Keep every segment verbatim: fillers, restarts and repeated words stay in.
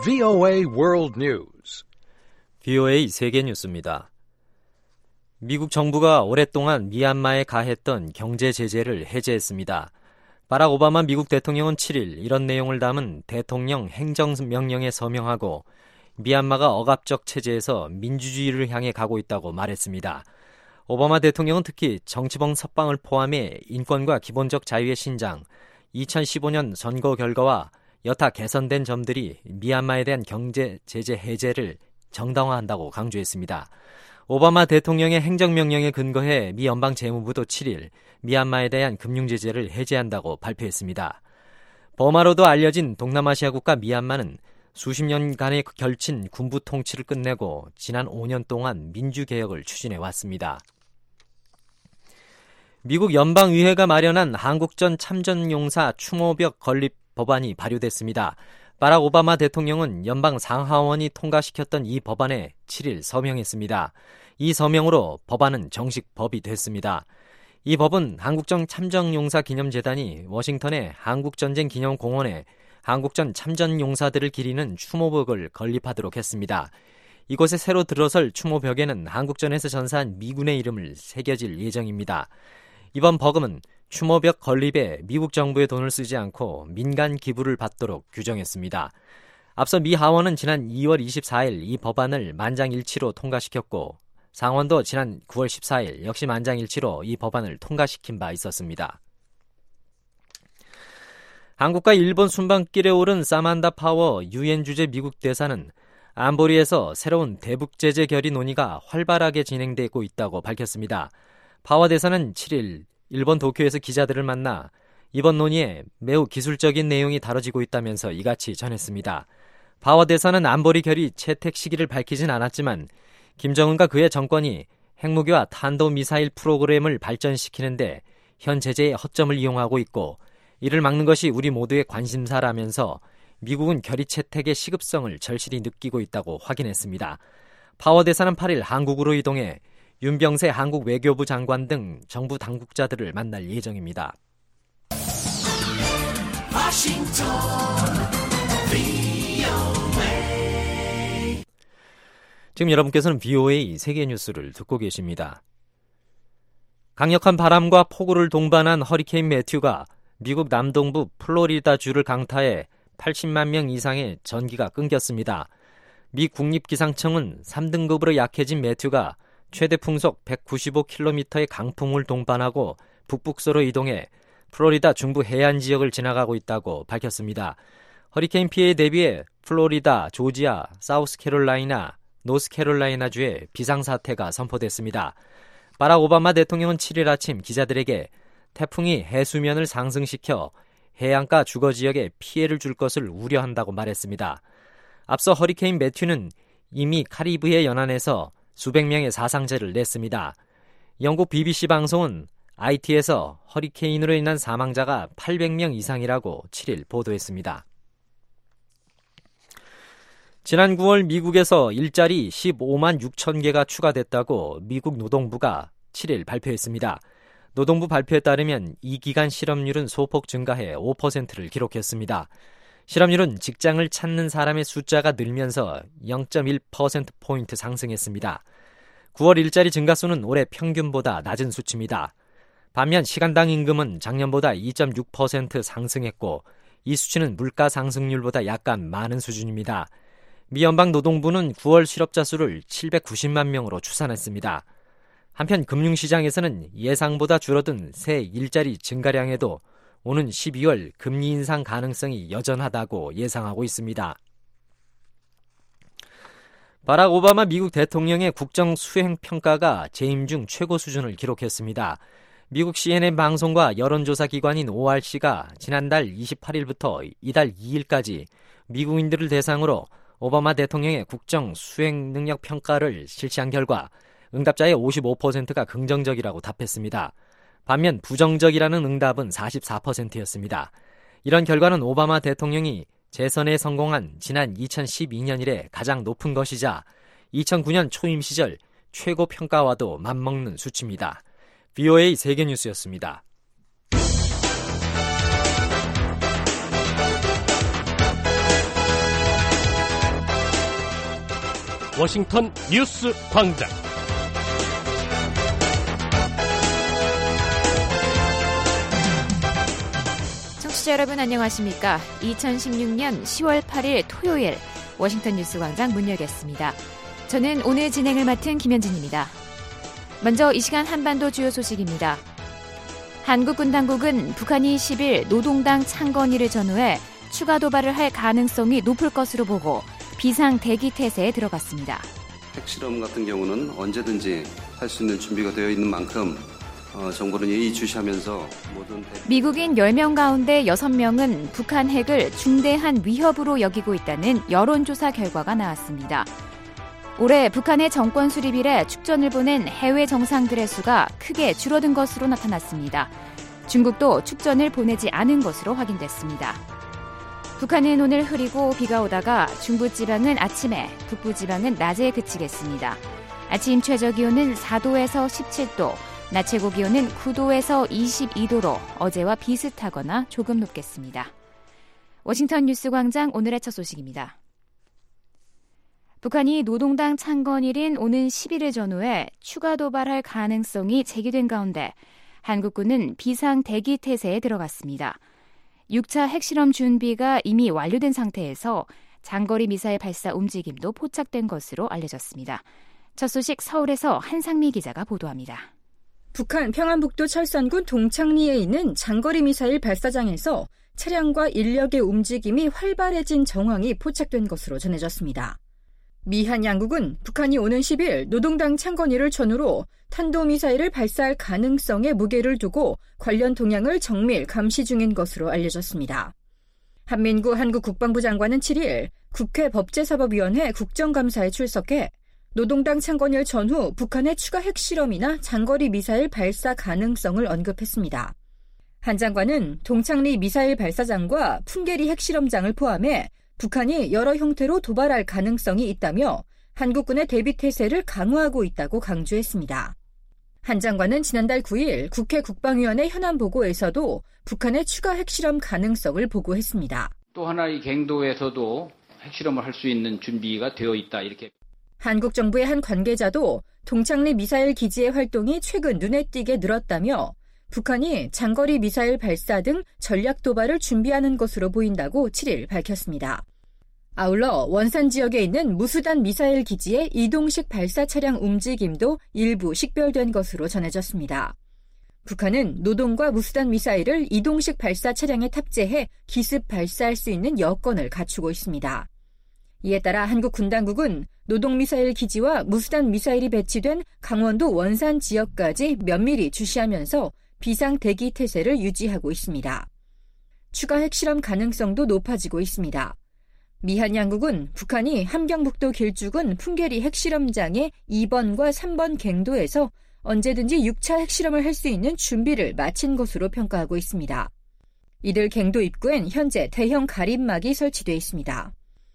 브이오에이 World News. 브이오에이 세계 뉴스입니다. 미국 정부가 오랫동안 미얀마에 가했던 경제 제재를 해제했습니다. 바락 오바마 미국 대통령은 칠 일 이런 내용을 담은 대통령 행정명령에 서명하고 미얀마가 억압적 체제에서 민주주의를 향해 가고 있다고 말했습니다. 오바마 대통령은 특히 정치범 석방을 포함해 인권과 기본적 자유의 신장, 이천십오 년 선거 결과와 여타 개선된 점들이 미얀마에 대한 경제 제재 해제를 정당화한다고 강조했습니다. 오바마 대통령의 행정명령에 근거해 미 연방재무부도 칠 일 미얀마에 대한 금융 제재를 해제한다고 발표했습니다. 버마로도 알려진 동남아시아 국가 미얀마는 수십 년간의 결친 군부 통치를 끝내고 지난 오 년 동안 민주개혁을 추진해 왔습니다. 미국 연방의회가 마련한 한국전 참전용사 추모벽 건립 법안이 발효됐습니다. 바락 오바마 대통령은 연방 상하원이 통과시켰던 이 법안에 칠 일 서명했습니다. 이 서명으로 법안은 정식 법이 됐습니다. 이 법은 한국전 참전용사 기념재단이 워싱턴의 한국전쟁 기념공원에 한국전 참전용사들을 기리는 추모벽을 건립하도록 했습니다. 이곳에 새로 들어설 추모벽에는 한국전에서 전사한 미군의 이름을 새겨질 예정입니다. 이번 법은 추모벽 건립에 미국 정부의 돈을 쓰지 않고 민간 기부를 받도록 규정했습니다. 앞서 미 하원은 지난 이월 이십사일 이 법안을 만장일치로 통과시켰고 상원도 지난 구월 십사일 역시 만장일치로 이 법안을 통과시킨 바 있었습니다. 한국과 일본 순방길에 오른 사만다 파워 유엔 주재 미국 대사는 안보리에서 새로운 대북 제재 결의 논의가 활발하게 진행되고 있다고 밝혔습니다. 파워 대사는 칠 일 일본 도쿄에서 기자들을 만나 이번 논의에 매우 기술적인 내용이 다뤄지고 있다면서 이같이 전했습니다. 파워 대사는 안보리 결의 채택 시기를 밝히진 않았지만 김정은과 그의 정권이 핵무기와 탄도미사일 프로그램을 발전시키는데 현 제재의 허점을 이용하고 있고 이를 막는 것이 우리 모두의 관심사라면서 미국은 결의 채택의 시급성을 절실히 느끼고 있다고 확인했습니다. 파워 대사는 팔 일 한국으로 이동해 윤병세 한국 외교부 장관 등 정부 당국자들을 만날 예정입니다. 워싱턴, 브이오에이. 지금 여러분께서는 브이오에이 세계 뉴스를 듣고 계십니다. 강력한 바람과 폭우를 동반한 허리케인 매튜가 미국 남동부 플로리다주를 강타해 팔십만 명 이상의 전기가 끊겼습니다. 미 국립기상청은 삼 등급으로 약해진 매튜가 최대 풍속 백구십오 킬로미터의 강풍을 동반하고 북북서로 이동해 플로리다 중부 해안 지역을 지나가고 있다고 밝혔습니다. 허리케인 피해에 대비해 플로리다, 조지아, 사우스캐롤라이나, 노스캐롤라이나주에 비상사태가 선포됐습니다. 바락 오바마 대통령은 칠 일 아침 기자들에게 태풍이 해수면을 상승시켜 해안가 주거지역에 피해를 줄 것을 우려한다고 말했습니다. 앞서 허리케인 매튜는 이미 카리브해 연안에서 수백 명의 사상자를 냈습니다. 영국 비비씨 방송은 아이티에서 허리케인으로 인한 사망자가 팔백 명 이상이라고 칠 일 보도했습니다. 지난 구월 미국에서 일자리 십오만 육천 개가 추가됐다고 미국 노동부가 칠 일 발표했습니다. 노동부 발표에 따르면 이 기간 실업률은 소폭 증가해 오 퍼센트를 기록했습니다. 실업률은 직장을 찾는 사람의 숫자가 늘면서 영 점 일 퍼센트포인트 상승했습니다. 구월 일자리 증가수는 올해 평균보다 낮은 수치입니다. 반면 시간당 임금은 작년보다 이 점 육 퍼센트 상승했고 이 수치는 물가 상승률보다 약간 많은 수준입니다. 미 연방노동부는 구월 실업자 수를 칠백구십만 명으로 추산했습니다. 한편 금융시장에서는 예상보다 줄어든 새 일자리 증가량에도 오는 십이월 금리 인상 가능성이 여전하다고 예상하고 있습니다. 바락 오바마 미국 대통령의 국정 수행 평가가 재임 중 최고 수준을 기록했습니다. 미국 씨엔엔 방송과 여론조사 기관인 오알씨가 지난달 이십팔일부터 이달 이일까지 미국인들을 대상으로 오바마 대통령의 국정 수행 능력 평가를 실시한 결과 응답자의 오십오 퍼센트가 긍정적이라고 답했습니다. 반면 부정적이라는 응답은 사십사 퍼센트였습니다. 이런 결과는 오바마 대통령이 재선에 성공한 지난 이천십이 년 이래 가장 높은 것이자 이천구 년 초임 시절 최고 평가와도 맞먹는 수치입니다. 브이오에이 세계뉴스였습니다. 워싱턴 뉴스 광장. 청취자 여러분 안녕하십니까? 이천십육년 시월 팔일 토요일 워싱턴 뉴스 광장 문 열겠습니다. 저는 오늘 진행을 맡은 김현진입니다. 먼저 이 시간 한반도 주요 소식입니다. 한국군 당국은 북한이 십일 노동당 창건일을 전후해 추가 도발을 할 가능성이 높을 것으로 보고 비상 대기 태세에 들어갔습니다. 핵실험 같은 경우는 언제든지 할 수 있는 준비가 되어 있는 만큼 어, 정부는 예의주시하면서 모든 대... 미국인 열 명 가운데 여섯 명은 북한 핵을 중대한 위협으로 여기고 있다는 여론조사 결과가 나왔습니다. 올해 북한의 정권 수립 이래 축전을 보낸 해외 정상들의 수가 크게 줄어든 것으로 나타났습니다. 중국도 축전을 보내지 않은 것으로 확인됐습니다. 북한은 오늘 흐리고 비가 오다가 중부지방은 아침에, 북부지방은 낮에 그치겠습니다. 아침 최저기온은 사도에서 십칠도, 낮 최고기온은 구도에서 이십이도로 어제와 비슷하거나 조금 높겠습니다. 워싱턴 뉴스광장 오늘의 첫 소식입니다. 북한이 노동당 창건일인 오는 십일을 전후해 추가 도발할 가능성이 제기된 가운데 한국군은 비상 대기 태세에 들어갔습니다. 육 차 핵실험 준비가 이미 완료된 상태에서 장거리 미사일 발사 움직임도 포착된 것으로 알려졌습니다. 첫 소식 서울에서 한상미 기자가 보도합니다. 북한 평안북도 철산군 동창리에 있는 장거리 미사일 발사장에서 차량과 인력의 움직임이 활발해진 정황이 포착된 것으로 전해졌습니다. 미한 양국은 북한이 오는 십일 노동당 창건일을 전후로 탄도미사일을 발사할 가능성에 무게를 두고 관련 동향을 정밀 감시 중인 것으로 알려졌습니다. 한민구 한국 국방부 장관은 칠일 국회 법제사법위원회 국정감사에 출석해 노동당 창건일 전후 북한의 추가 핵실험이나 장거리 미사일 발사 가능성을 언급했습니다. 한 장관은 동창리 미사일 발사장과 풍계리 핵실험장을 포함해 북한이 여러 형태로 도발할 가능성이 있다며 한국군의 대비 태세를 강화하고 있다고 강조했습니다. 한 장관은 지난달 구일 국회 국방위원회 현안 보고에서도 북한의 추가 핵실험 가능성을 보고했습니다. 또 하나의 갱도에서도 핵실험을 할 수 있는 준비가 되어 있다 이렇게. 한국 정부의 한 관계자도 동창리 미사일 기지의 활동이 최근 눈에 띄게 늘었다며 북한이 장거리 미사일 발사 등 전략 도발을 준비하는 것으로 보인다고 칠일 밝혔습니다. 아울러 원산 지역에 있는 무수단 미사일 기지의 이동식 발사 차량 움직임도 일부 식별된 것으로 전해졌습니다. 북한은 노동과 무수단 미사일을 이동식 발사 차량에 탑재해 기습 발사할 수 있는 여건을 갖추고 있습니다. 이에 따라 한국 군 당국은 노동미사일 기지와 무수단 미사일이 배치된 강원도 원산 지역까지 면밀히 주시하면서 비상 대기 태세를 유지하고 있습니다. 추가 핵실험 가능성도 높아지고 있습니다. 미한 양국은 북한이 함경북도 길쭉은 풍계리 핵실험장의 이 번과 삼 번 갱도에서 언제든지 육 차 핵실험을 할 수 있는 준비를 마친 것으로 평가하고 있습니다. 이들 갱도 입구엔 현재 대형 가림막이 설치되어 있습니다.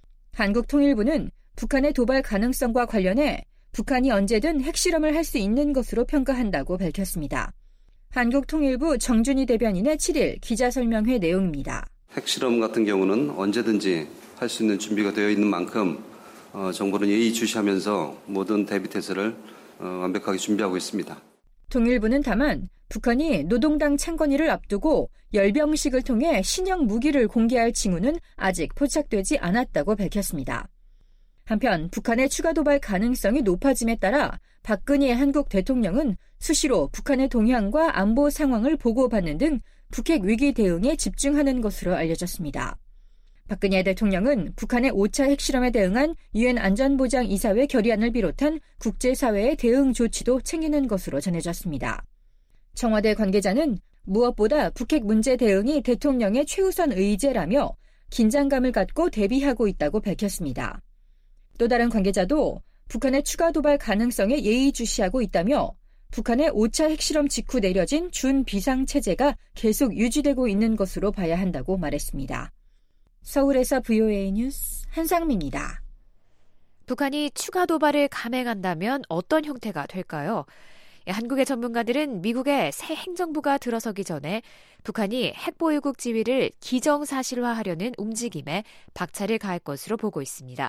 한국통일부는 북한의 도발 가능성과 관련해 북한이 언제든 핵실험을 할 수 있는 것으로 평가한다고 밝혔습니다. 한국통일부 정준희 대변인의 칠일 기자설명회 내용입니다. 핵실험 같은 경우는 언제든지 할 수 있는 준비가 되어 있는 만큼 어, 정부는 예의주시하면서 모든 대비 태세를 어, 완벽하게 준비하고 있습니다. 통일부는 다만 북한이 노동당 창건일을 앞두고 열병식을 통해 신형 무기를 공개할 징후는 아직 포착되지 않았다고 밝혔습니다. 한편 북한의 추가 도발 가능성이 높아짐에 따라 박근혜 한국 대통령은 수시로 북한의 동향과 안보 상황을 보고받는 등 북핵 위기 대응에 집중하는 것으로 알려졌습니다. 박근혜 대통령은 북한의 오 차 핵실험에 대응한 유엔 안전보장이사회 결의안을 비롯한 국제사회의 대응 조치도 챙기는 것으로 전해졌습니다. 청와대 관계자는 무엇보다 북핵 문제 대응이 대통령의 최우선 의제라며 긴장감을 갖고 대비하고 있다고 밝혔습니다. 또 다른 관계자도 북한의 추가 도발 가능성에 예의주시하고 있다며 북한의 오 차 핵실험 직후 내려진 준비상체제가 계속 유지되고 있는 것으로 봐야 한다고 말했습니다. 서울에서 브이오에이 뉴스 한상미입니다. 북한이 추가 도발을 감행한다면 어떤 형태가 될까요? 한국의 전문가들은 미국의 새 행정부가 들어서기 전에 북한이 핵보유국 지위를 기정사실화하려는 움직임에 박차를 가할 것으로 보고 있습니다.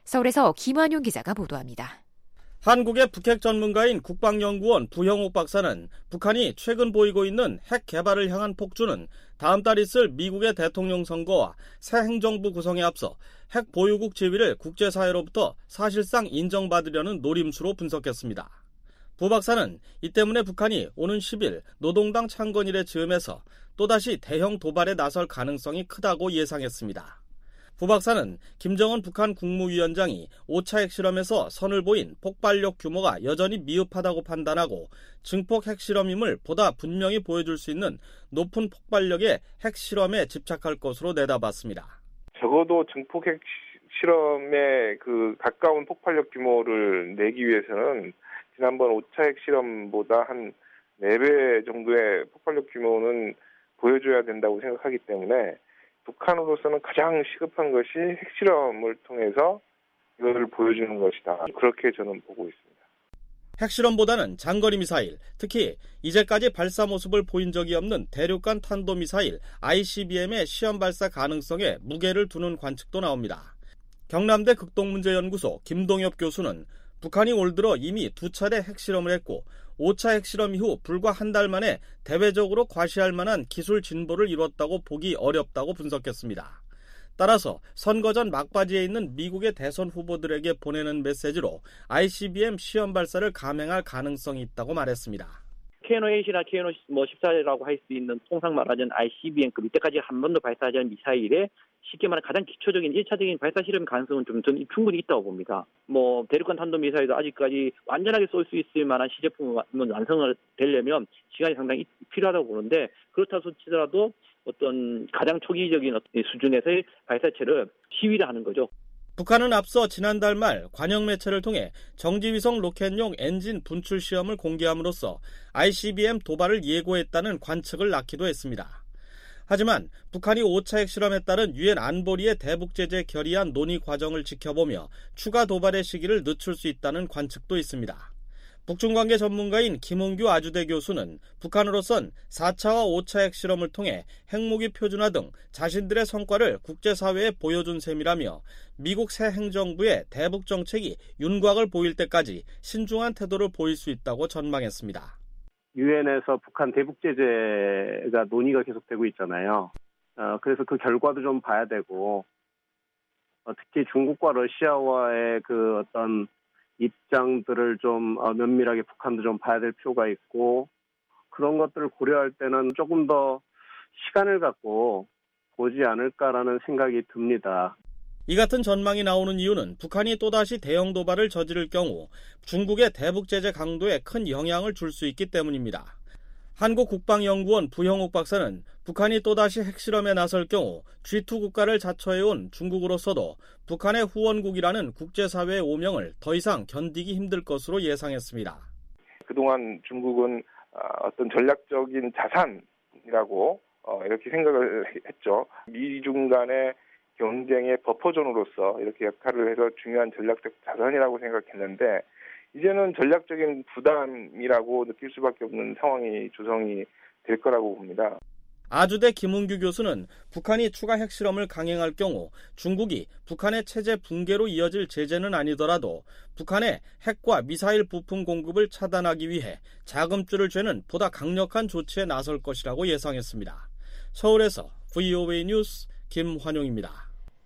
서울에서 김환용 기자가 보도합니다. 한국의 북핵 전문가인 국방연구원 부형욱 박사는 북한이 최근 보이고 있는 핵 개발을 향한 폭주는 다음 달 있을 미국의 대통령 선거와 새 행정부 구성에 앞서 핵 보유국 지위를 국제사회로부터 사실상 인정받으려는 노림수로 분석했습니다. 부 박사는 이 때문에 북한이 오는 십 일 노동당 창건일에 즈음해서 또다시 대형 도발에 나설 가능성이 크다고 예상했습니다. 부 박사는 김정은 북한 국무위원장이 오 차 핵실험에서 선을 보인 폭발력 규모가 여전히 미흡하다고 판단하고 증폭 핵실험임을 보다 분명히 보여줄 수 있는 높은 폭발력의 핵실험에 집착할 것으로 내다봤습니다. 적어도 증폭 핵실험에 그 가까운 폭발력 규모를 내기 위해서는 지난번 오 차 핵실험보다 한 네 배 정도의 폭발력 규모는 보여줘야 된다고 생각하기 때문에 북한으로서는 가장 시급한 것이 핵실험을 통해서 이걸 보여주는 것이다. 그렇게 저는 보고 있습니다. 핵실험보다는 장거리 미사일, 특히 이제까지 발사 모습을 보인 적이 없는 대륙간 탄도미사일 아이씨비엠의 시험 발사 가능성에 무게를 두는 관측도 나옵니다. 경남대 극동문제연구소 김동엽 교수는 북한이 올 들어 이미 두 차례 핵실험을 했고 오 차 핵실험 이후 불과 한 달 만에 대외적으로 과시할 만한 기술 진보를 이뤘다고 보기 어렵다고 분석했습니다. 따라서 선거 전 막바지에 있는 미국의 대선 후보들에게 보내는 메시지로 아이씨비엠 시험 발사를 감행할 가능성이 있다고 말했습니다. 케이엔오 에잇이나 케이엔오 십사라고 할 수 있는 통상 말하자는 아이씨비엠급 이때까지 한 번도 발사하지 않은 미사일에 쉽게 말하면 가장 기초적인 일 차적인 발사 실험 가능성은 좀 저는 충분히 있다고 봅니다. 뭐 대륙간 탄도미사일도 아직까지 완전하게 쏠 수 있을 만한 시제품은 완성을 되려면 시간이 상당히 필요하다고 보는데 그렇다고 치더라도 어떤 가장 초기적인 수준에서의 발사체를 시위를 하는 거죠. 북한은 앞서 지난달 말 관영 매체를 통해 정지위성 로켓용 엔진 분출 시험을 공개함으로써 아이씨비엠 도발을 예고했다는 관측을 낳기도 했습니다. 하지만 북한이 오 차 핵실험에 따른 유엔 안보리의 대북 제재 결의안 논의 과정을 지켜보며 추가 도발의 시기를 늦출 수 있다는 관측도 있습니다. 북중관계 전문가인 김홍규 아주대 교수는 북한으로선 사 차와 오 차 핵실험을 통해 핵무기 표준화 등 자신들의 성과를 국제사회에 보여준 셈이라며 미국 새 행정부의 대북 정책이 윤곽을 보일 때까지 신중한 태도를 보일 수 있다고 전망했습니다. 유엔에서 북한 대북 제재가 논의가 계속되고 있잖아요. 어, 그래서 그 결과도 좀 봐야 되고 어, 특히 중국과 러시아와의 그 어떤 입장들을 좀 면밀하게 북한도 좀 봐야 될 필요가 있고 그런 것들을 고려할 때는 조금 더 시간을 갖고 보지 않을까라는 생각이 듭니다. 이 같은 전망이 나오는 이유는 북한이 또다시 대형 도발을 저지를 경우 중국의 대북 제재 강도에 큰 영향을 줄 수 있기 때문입니다. 한국국방연구원 부형욱 박사는 북한이 또다시 핵실험에 나설 경우 지 투 국가를 자처해온 중국으로서도 북한의 후원국이라는 국제사회의 오명을 더 이상 견디기 힘들 것으로 예상했습니다. 그동안 중국은 어떤 전략적인 자산이라고 이렇게 생각을 했죠. 미중 간의 경쟁의 버퍼존으로서 이렇게 역할을 해서 중요한 전략적 자산이라고 생각했는데 이제는 전략적인 부담이라고 느낄 수밖에 없는 상황이 조성이 될 거라고 봅니다. 아주대 김은규 교수는 북한이 추가 핵실험을 강행할 경우 중국이 북한의 체제 붕괴로 이어질 제재는 아니더라도 북한의 핵과 미사일 부품 공급을 차단하기 위해 자금줄을 쬐는 보다 강력한 조치에 나설 것이라고 예상했습니다. 서울에서 브이오에이 뉴스 김환용입니다.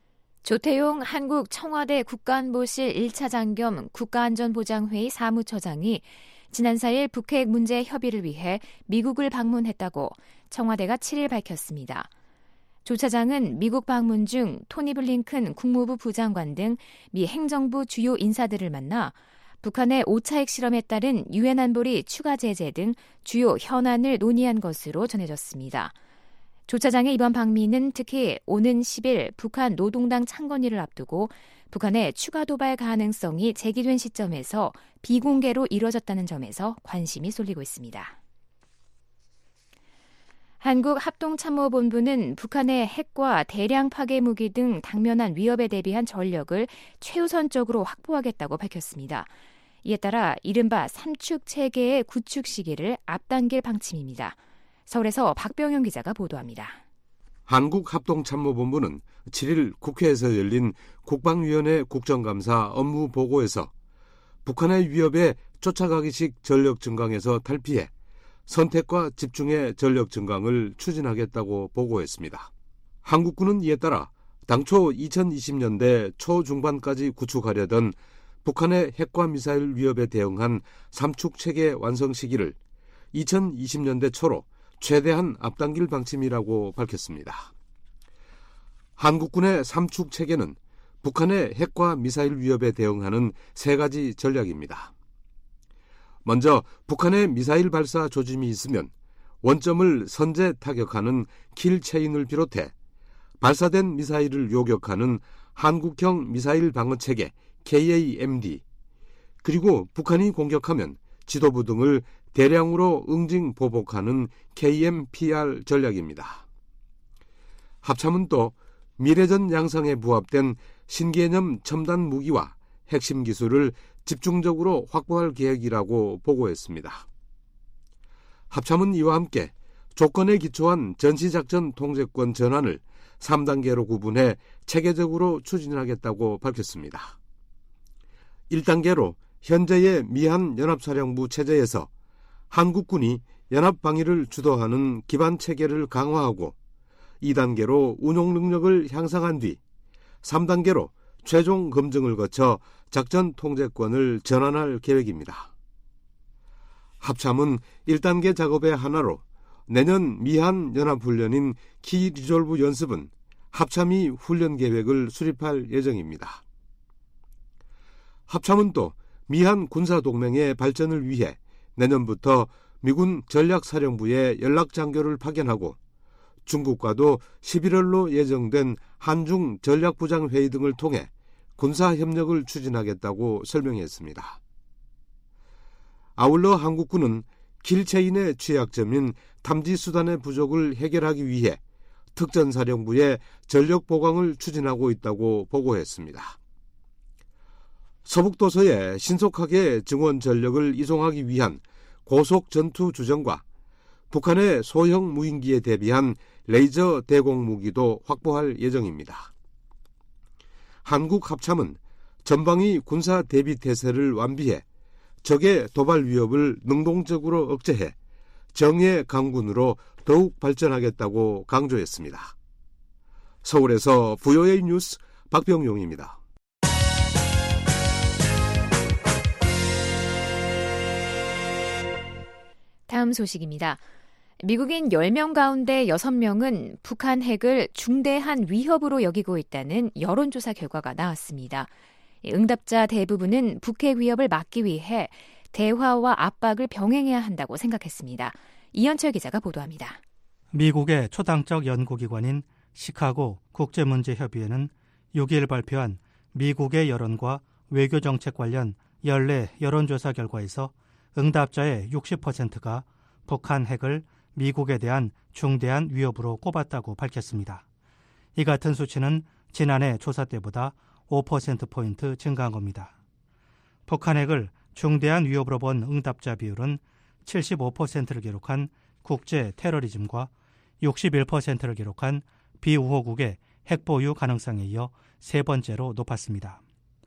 조태용 한국 청와대 국가안보실 일 차장 겸 국가안전보장회의 사무처장이 지난 사 일 북핵 문제 협의를 위해 미국을 방문했다고 청와대가 칠 일 밝혔습니다. 조 차장은 미국 방문 중 토니 블링컨 국무부 부장관 등 미 행정부 주요 인사들을 만나 북한의 오 차 핵실험에 따른 유엔 안보리 추가 제재 등 주요 현안을 논의한 것으로 전해졌습니다. 조 차장의 이번 방미는 특히 오는 십 일 북한 노동당 창건일을 앞두고 북한의 추가 도발 가능성이 제기된 시점에서 비공개로 이뤄졌다는 점에서 관심이 쏠리고 있습니다. 한국합동참모본부는 북한의 핵과 대량 파괴 무기 등 당면한 위협에 대비한 전력을 최우선적으로 확보하겠다고 밝혔습니다. 이에 따라 이른바 삼축 체계의 구축 시기를 앞당길 방침입니다. 서울에서 박병용 기자가 보도합니다. 한국합동참모본부는 칠일 국회에서 열린 국방위원회 국정감사 업무 보고에서 북한의 위협에 쫓아가기식 전력 증강에서 탈피해 선택과 집중의 전력 증강을 추진하겠다고 보고했습니다. 한국군은 이에 따라 당초 이천이십 년대 초중반까지 구축하려던 북한의 핵과 미사일 위협에 대응한 삼축 체계 완성 시기를 이천이십 년대 초로 최대한 앞당길 방침이라고 밝혔습니다. 한국군의 삼축 체계는 북한의 핵과 미사일 위협에 대응하는 세 가지 전략입니다. 먼저 북한의 미사일 발사 조짐이 있으면 원점을 선제 타격하는 킬체인을 비롯해 발사된 미사일을 요격하는 한국형 미사일 방어 체계 케이에이엠디, 그리고 북한이 공격하면 지도부 등을 대량으로 응징 보복하는 케이엠피알 전략입니다. 합참은 또 미래전 양상에 부합된 신개념 첨단 무기와 핵심 기술을 집중적으로 확보할 계획이라고 보고했습니다. 합참은 이와 함께 조건에 기초한 전시작전 통제권 전환을 삼 단계로 구분해 체계적으로 추진하겠다고 밝혔습니다. 일 단계로 현재의 미한 연합사령부 체제에서 한국군이 연합방위를 주도하는 기반 체계를 강화하고 이 단계로 운용 능력을 향상한 뒤 삼 단계로 최종 검증을 거쳐 작전 통제권을 전환할 계획입니다. 합참은 일 단계 작업의 하나로 내년 미한 연합훈련인 키 리졸브 연습은 합참이 훈련 계획을 수립할 예정입니다. 합참은 또 미한 군사동맹의 발전을 위해 내년부터 미군 전략사령부에 연락장교를 파견하고 중국과도 십일월로 예정된 한중 전략부장회의 등을 통해 군사협력을 추진하겠다고 설명했습니다. 아울러 한국군은 킬체인의 취약점인 탐지수단의 부족을 해결하기 위해 특전사령부에 전력 보강을 추진하고 있다고 보고했습니다. 서북도서에 신속하게 증원 전력을 이송하기 위한 고속 전투 주정과 북한의 소형 무인기에 대비한 레이저 대공 무기도 확보할 예정입니다. 한국 합참은 전방위 군사 대비 태세를 완비해 적의 도발 위협을 능동적으로 억제해 정예 강군으로 더욱 발전하겠다고 강조했습니다. 서울에서 브이오에이 뉴스 박병용입니다. 다음 소식입니다. 미국인 열 명 가운데 여섯 명은 북한 핵을 중대한 위협으로 여기고 있다는 여론조사 결과가 나왔습니다. 응답자 대부분은 북핵 위협을 막기 위해 대화와 압박을 병행해야 한다고 생각했습니다. 이현철 기자가 보도합니다. 미국의 초당적 연구기관인 시카고 국제문제협의회는 육 일 발표한 미국의 여론과 외교정책 관련 연례 여론조사 결과에서 응답자의 육십 퍼센트가 북한 핵을 미국에 대한 중대한 위협으로 꼽았다고 밝혔습니다. 이 같은 수치는 지난해 조사 때보다 오 퍼센트포인트 증가한 겁니다. 북한 핵을 중대한 위협으로 본 응답자 비율은 칠십오 퍼센트를 기록한 국제 테러리즘과 육십일 퍼센트를 기록한 비우호국의 핵 보유 가능성에 이어 세 번째로 높았습니다.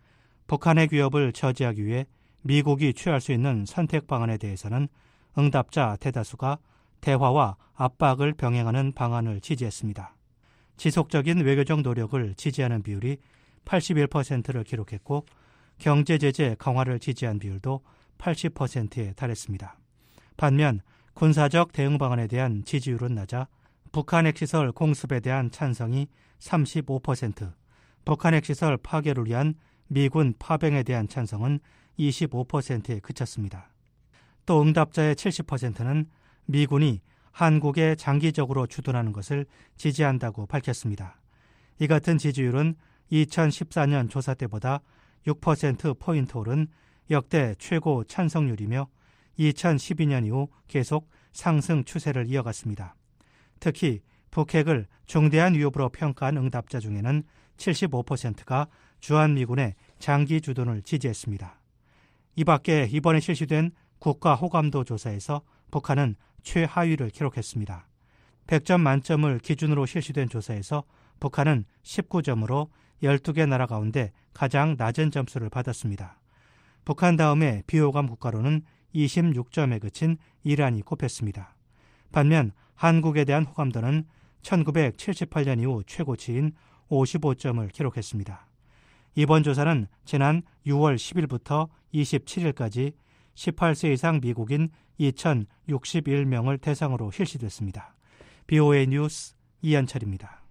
북한 핵 위협을 저지하기 위해 미국이 취할 수 있는 선택 방안에 대해서는 응답자 대다수가 대화와 압박을 병행하는 방안을 지지했습니다. 지속적인 외교적 노력을 지지하는 비율이 팔십일 퍼센트를 기록했고 경제 제재 강화를 지지한 비율도 팔십 퍼센트에 달했습니다. 반면 군사적 대응 방안에 대한 지지율은 낮아 북한 핵시설 공습에 대한 찬성이 삼십오 퍼센트, 북한 핵시설 파괴를 위한 미군 파병에 대한 찬성은 이십오 퍼센트에 그쳤습니다. 또 응답자의 칠십 퍼센트는 미군이 한국에 장기적으로 주둔하는 것을 지지한다고 밝혔습니다. 이 같은 지지율은 이천십사 년 조사 때보다 육 퍼센트포인트 오른 역대 최고 찬성률이며 이천십이 년 이후 계속 상승 추세를 이어갔습니다. 특히 북핵을 중대한 위협으로 평가한 응답자 중에는 칠십오 퍼센트가 주한미군의 장기 주둔을 지지했습니다. 이 밖에 이번에 실시된 국가 호감도 조사에서 북한은 최하위를 기록했습니다. 백 점 만점을 기준으로 실시된 조사에서 북한은 십구 점으로 열두 개 나라 가운데 가장 낮은 점수를 받았습니다. 북한 다음에 비호감 국가로는 이십육 점에 그친 이란이 꼽혔습니다. 반면 한국에 대한 호감도는 천구백칠십팔 년 이후 최고치인 오십오 점을 기록했습니다. 이번 조사는 지난 유월 십일부터 이십칠일까지 십팔 세 이상 미국인 이천육십일 명을 대상으로 실시됐습니다. 비오에이 뉴스 이현철입니다.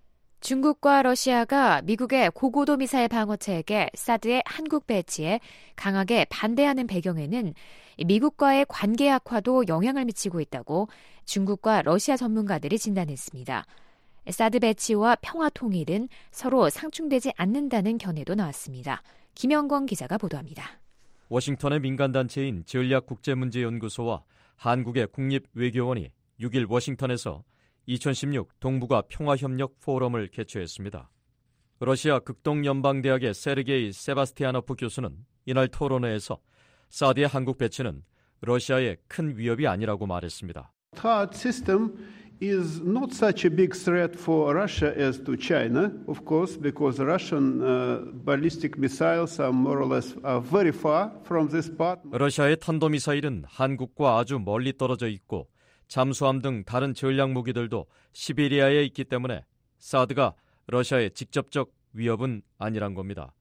중국과 러시아가 미국의 고고도 미사일 방어체계 사드의 한국 배치에 강하게 반대하는 배경에는 미국과의 관계 악화도 영향을 미치고 있다고 중국과 러시아 전문가들이 진단했습니다. 사드 배치와 평화 통일은 서로 상충되지 않는다는 견해도 나왔습니다. 김영권 기자가 보도합니다. 워싱턴의 민간단체인 전략국제문제연구소와 한국의 국립외교원이 육 일 워싱턴에서 이천십육 동북아 평화협력 포럼을 개최했습니다. 러시아 극동연방대학의 세르게이 세바스티아노프 교수는 이날 토론회에서 사드의 한국 배치는 러시아의 큰 위협이 아니라고 말했습니다. Third system is not such a big threat for Russia as to China, of course, because Russian uh, ballistic missiles are more or less uh, very far from this part. 러시아의 탄도미사일은 한국과 아주 멀리 떨어져 있고 잠수함 등 다른 전략 무기들도 시베리아에 있기 때문에 사드가 러시아의 직접적 위협은 아니란 겁니다.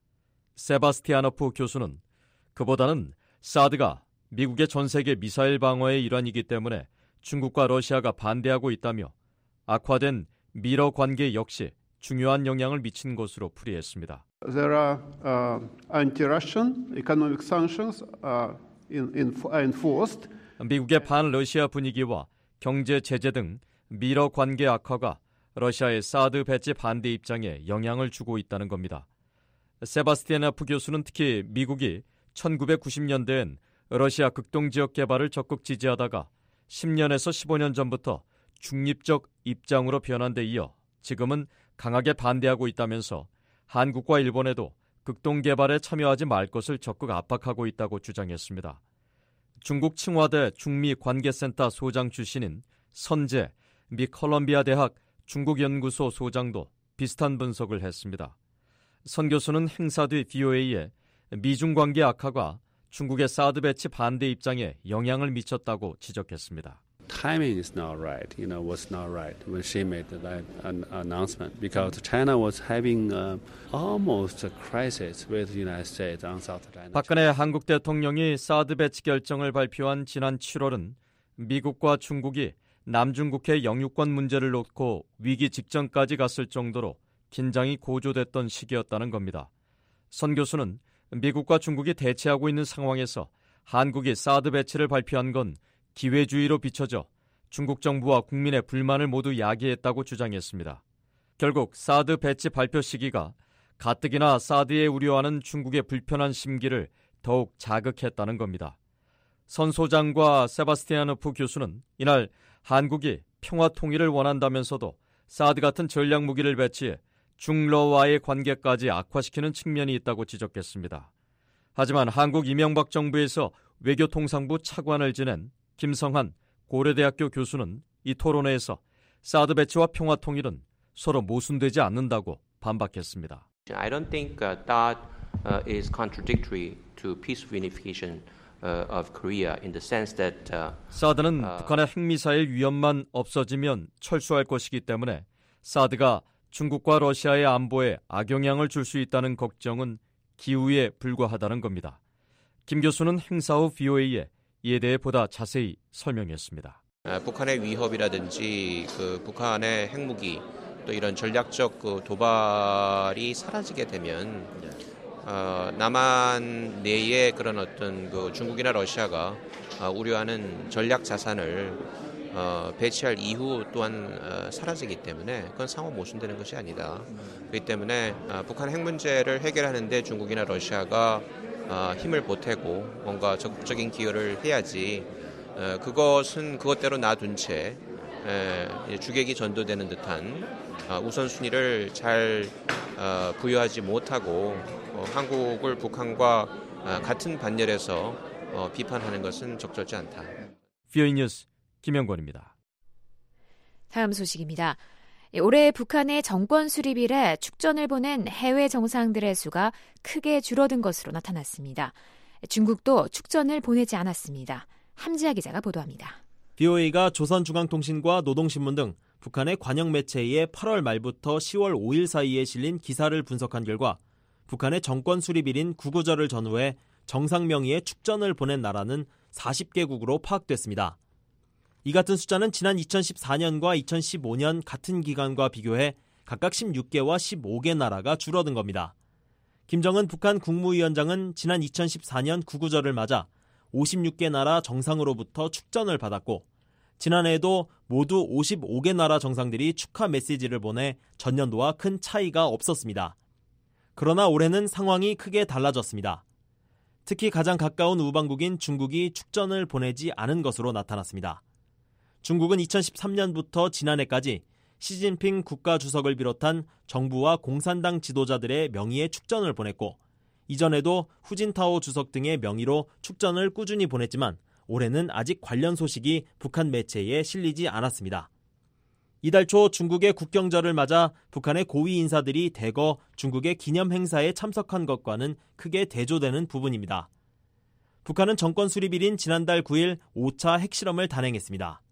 세바스티아노프 교수는 그보다는 사드가 미국의 전 세계 미사일 방어의 일환이기 때문에 중국과 러시아가 반대하고 있다며 악화된 미러 관계 역시 중요한 영향을 미친 것으로 풀이했습니다. There are uh, anti-Russian economic sanctions uh, in, in, enforced. 미국의 반러시아 분위기와 경제 제재 등 미러 관계 악화가 러시아의 사드 배치 반대 입장에 영향을 주고 있다는 겁니다. 세바스티아노프 교수는 특히 미국이 천구백구십 년대엔 러시아 극동지역 개발을 적극 지지하다가 십 년에서 십오 년 전부터 중립적 입장으로 변한 데 이어 지금은 강하게 반대하고 있다면서 한국과 일본에도 극동 개발에 참여하지 말 것을 적극 압박하고 있다고 주장했습니다. 중국 칭화대 중미관계센터 소장 출신인 선재 미 컬럼비아 대학 중국연구소 소장도 비슷한 분석을 했습니다. 선 교수는 행사 뒤 비오에이에 미중 관계 악화가 중국의 사드 배치 반대 입장에 영향을 미쳤다고 지적했습니다. Timing is not right. You know, was not right when she made that announcement because China was having uh, almost a crisis with the United States on South China. 박근혜 한국 대통령이 사드 배치 결정을 발표한 지난 칠월은 미국과 중국이 남중국해 영유권 문제를 놓고 위기 직전까지 갔을 정도로 긴장이 고조됐던 시기였다는 겁니다. 선 교수는 미국과 중국이 대치하고 있는 상황에서 한국이 사드 배치를 발표한 건 기회주의로 비춰져 중국 정부와 국민의 불만을 모두 야기했다고 주장했습니다. 결국 사드 배치 발표 시기가 가뜩이나 사드에 우려하는 중국의 불편한 심기를 더욱 자극했다는 겁니다. 선 소장과 세바스티아노프 교수는 이날 한국이 평화 통일을 원한다면서도 사드 같은 전략 무기를 배치해 중러와의 관계까지 악화시키는 측면이 있다고 지적했습니다. 하지만 한국 이명박 정부에서 외교통상부 차관을 지낸 김성한 고려대학교 교수는 이 토론회에서 사드 배치와 평화 통일은 서로 모순되지 않는다고 반박했습니다. I don't think uh, that uh, is contradictory to peace reunification uh, of Korea in the sense that uh, 사드는 uh, 북한의 핵미사일 위협만 없어지면 철수할 것이기 때문에 사드가 중국과 러시아의 안보에 악영향을 줄 수 있다는 걱정은 기우에 불과하다는 겁니다. 김 교수는 행사 후 비오에이에 이에 대해 보다 자세히 설명했습니다. 북한의 위협이라든지 그 북한의 핵무기 또 이런 전략적 그 도발이 사라지게 되면 어, 남한 내의 그런 어떤 그 중국이나 러시아가 어, 우려하는 전략 자산을 어, 배치할 이후 또한 어, 사라지기 때문에 그건 상호 모순되는 것이 아니다. 그렇기 때문에 어, 북한 핵 문제를 해결하는데 중국이나 러시아가 어, 힘을 보태고 뭔가 적극적인 기여를 해야지 어, 그것은 그것대로 놔둔 채 에, 주객이 전도되는 듯한 어, 우선순위를 잘 어, 부여하지 못하고 어, 한국을 북한과 어, 같은 반열에서 어, 비판하는 것은 적절치 않다. 비오에이 뉴스 김영권입니다. 다음 소식입니다. 올해 북한의 정권 수립 이래 축전을 보낸 해외 정상들의 수가 크게 줄어든 것으로 나타났습니다. 중국도 축전을 보내지 않았습니다. 함지아 기자가 보도합니다. 비오에이가 조선중앙통신과 노동신문 등 북한의 관영 매체에 팔월 말부터 시월 오일 사이에 실린 기사를 분석한 결과 북한의 정권 수립일인 구구절을 전후해 정상 명의의 축전을 보낸 나라는 사십 개국으로 파악됐습니다. 이 같은 숫자는 지난 이천십사 년과 이천십오 년 같은 기간과 비교해 각각 십육 개와 십오 개 나라가 줄어든 겁니다. 김정은 북한 국무위원장은 지난 이천십사 년 구구절을 맞아 오십육 개 나라 정상으로부터 축전을 받았고 지난해에도 모두 오십오 개 나라 정상들이 축하 메시지를 보내 전년도와 큰 차이가 없었습니다. 그러나 올해는 상황이 크게 달라졌습니다. 특히 가장 가까운 우방국인 중국이 축전을 보내지 않은 것으로 나타났습니다. 중국은 이천십삼 년부터 지난해까지 시진핑 국가주석을 비롯한 정부와 공산당 지도자들의 명의의 축전을 보냈고 이전에도 후진타오 주석 등의 명의로 축전을 꾸준히 보냈지만 올해는 아직 관련 소식이 북한 매체에 실리지 않았습니다. 이달 초 중국의 국경절을 맞아 북한의 고위 인사들이 대거 중국의 기념 행사에 참석한 것과는 크게 대조되는 부분입니다. 북한은 정권 수립일인 지난달 구일 오 차 핵실험을 단행했습니다.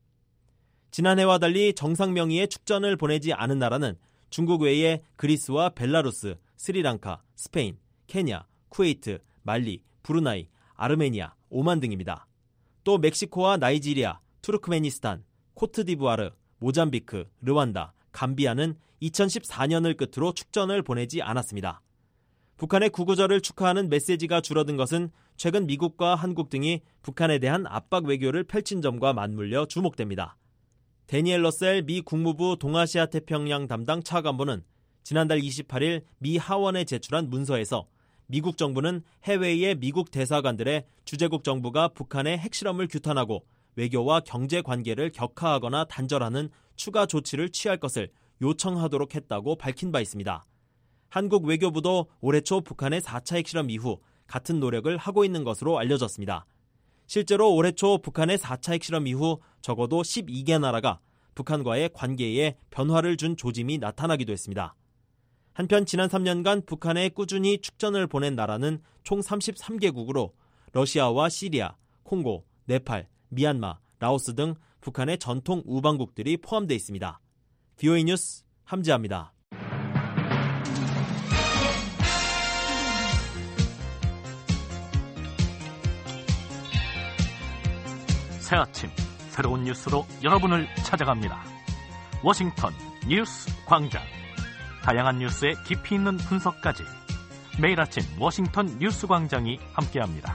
지난해와 달리 정상 명의의 축전을 보내지 않은 나라는 중국 외에 그리스와 벨라루스, 스리랑카, 스페인, 케냐, 쿠웨이트, 말리, 브루나이, 아르메니아, 오만 등입니다. 또 멕시코와 나이지리아, 투르크메니스탄, 코트디부아르, 모잠비크, 르완다, 감비아는 이천십사 년을 끝으로 축전을 보내지 않았습니다. 북한의 구구절을 축하하는 메시지가 줄어든 것은 최근 미국과 한국 등이 북한에 대한 압박 외교를 펼친 점과 맞물려 주목됩니다. 데니엘 러셀 미 국무부 동아시아 태평양 담당 차관보는 지난달 이십팔 일 미 하원에 제출한 문서에서 미국 정부는 해외의 미국 대사관들의 주재국 정부가 북한의 핵실험을 규탄하고 외교와 경제 관계를 격화하거나 단절하는 추가 조치를 취할 것을 요청하도록 했다고 밝힌 바 있습니다. 한국 외교부도 올해 초 북한의 사 차 핵실험 이후 같은 노력을 하고 있는 것으로 알려졌습니다. 실제로 올해 초 북한의 사 차 핵실험 이후 적어도 십이 개 나라가 북한과의 관계에 변화를 준 조짐이 나타나기도 했습니다. 한편 지난 삼 년간 북한에 꾸준히 축전을 보낸 나라는 총 삼십삼 개국으로 러시아와 시리아, 콩고, 네팔, 미얀마, 라오스 등 북한의 전통 우방국들이 포함되어 있습니다. 비오에이 뉴스 함지아입니다. 새 아침 새로운 뉴스로 여러분을 찾아갑니다. 워싱턴 뉴스 광장. 다양한 뉴스의 깊이 있는 분석까지 매일 아침 워싱턴 뉴스 광장이 함께합니다.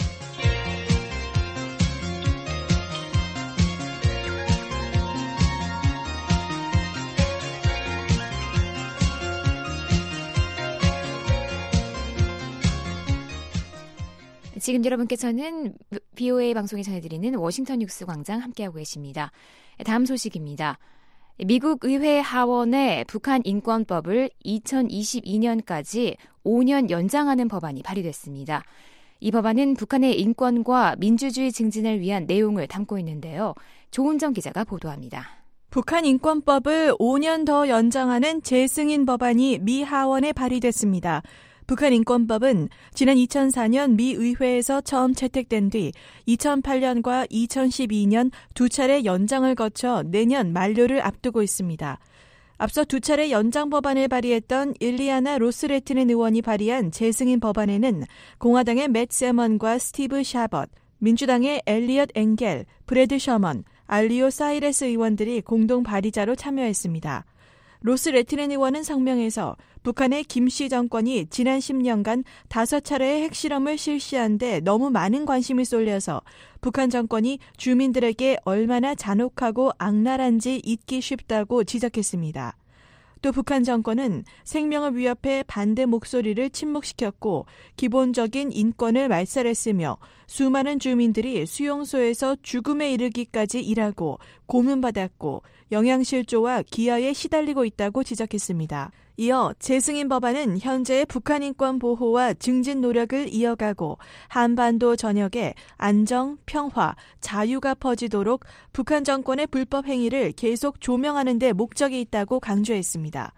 지금 여러분께서는 비오에이 방송에 전해드리는 워싱턴 뉴스 광장 함께하고 계십니다. 다음 소식입니다. 미국 의회 하원에 북한 인권법을 이천이십이 년까지 오 년 연장하는 법안이 발의됐습니다. 이 법안은 북한의 인권과 민주주의 증진을 위한 내용을 담고 있는데요. 조은정 기자가 보도합니다. 북한 인권법을 오 년 더 연장하는 재승인 법안이 미 하원에 발의됐습니다. 북한 인권법은 지난 이천사 년 미 의회에서 처음 채택된 뒤 이천팔 년과 이천십이 년 두 차례 연장을 거쳐 내년 만료를 앞두고 있습니다. 앞서 두 차례 연장 법안을 발의했던 일리아나 로스레트넨 의원이 발의한 재승인 법안에는 공화당의 맷 세먼과 스티브 샤벗, 민주당의 엘리엇 엥겔, 브래드 셔먼, 알리오 사이레스 의원들이 공동 발의자로 참여했습니다. 로스 레트넨 의원은 성명에서 북한의 김씨 정권이 지난 십 년간 다섯 차례의 핵실험을 실시한 데 너무 많은 관심을 쏠려서 북한 정권이 주민들에게 얼마나 잔혹하고 악랄한지 잊기 쉽다고 지적했습니다. 또 북한 정권은 생명을 위협해 반대 목소리를 침묵시켰고 기본적인 인권을 말살했으며 수많은 주민들이 수용소에서 죽음에 이르기까지 일하고 고문받았고 영양실조와 기아에 시달리고 있다고 지적했습니다. 이어 재승인 법안은 현재의 북한 인권 보호와 증진 노력을 이어가고 한반도 전역에 안정, 평화, 자유가 퍼지도록 북한 정권의 불법 행위를 계속 조명하는 데 목적이 있다고 강조했습니다.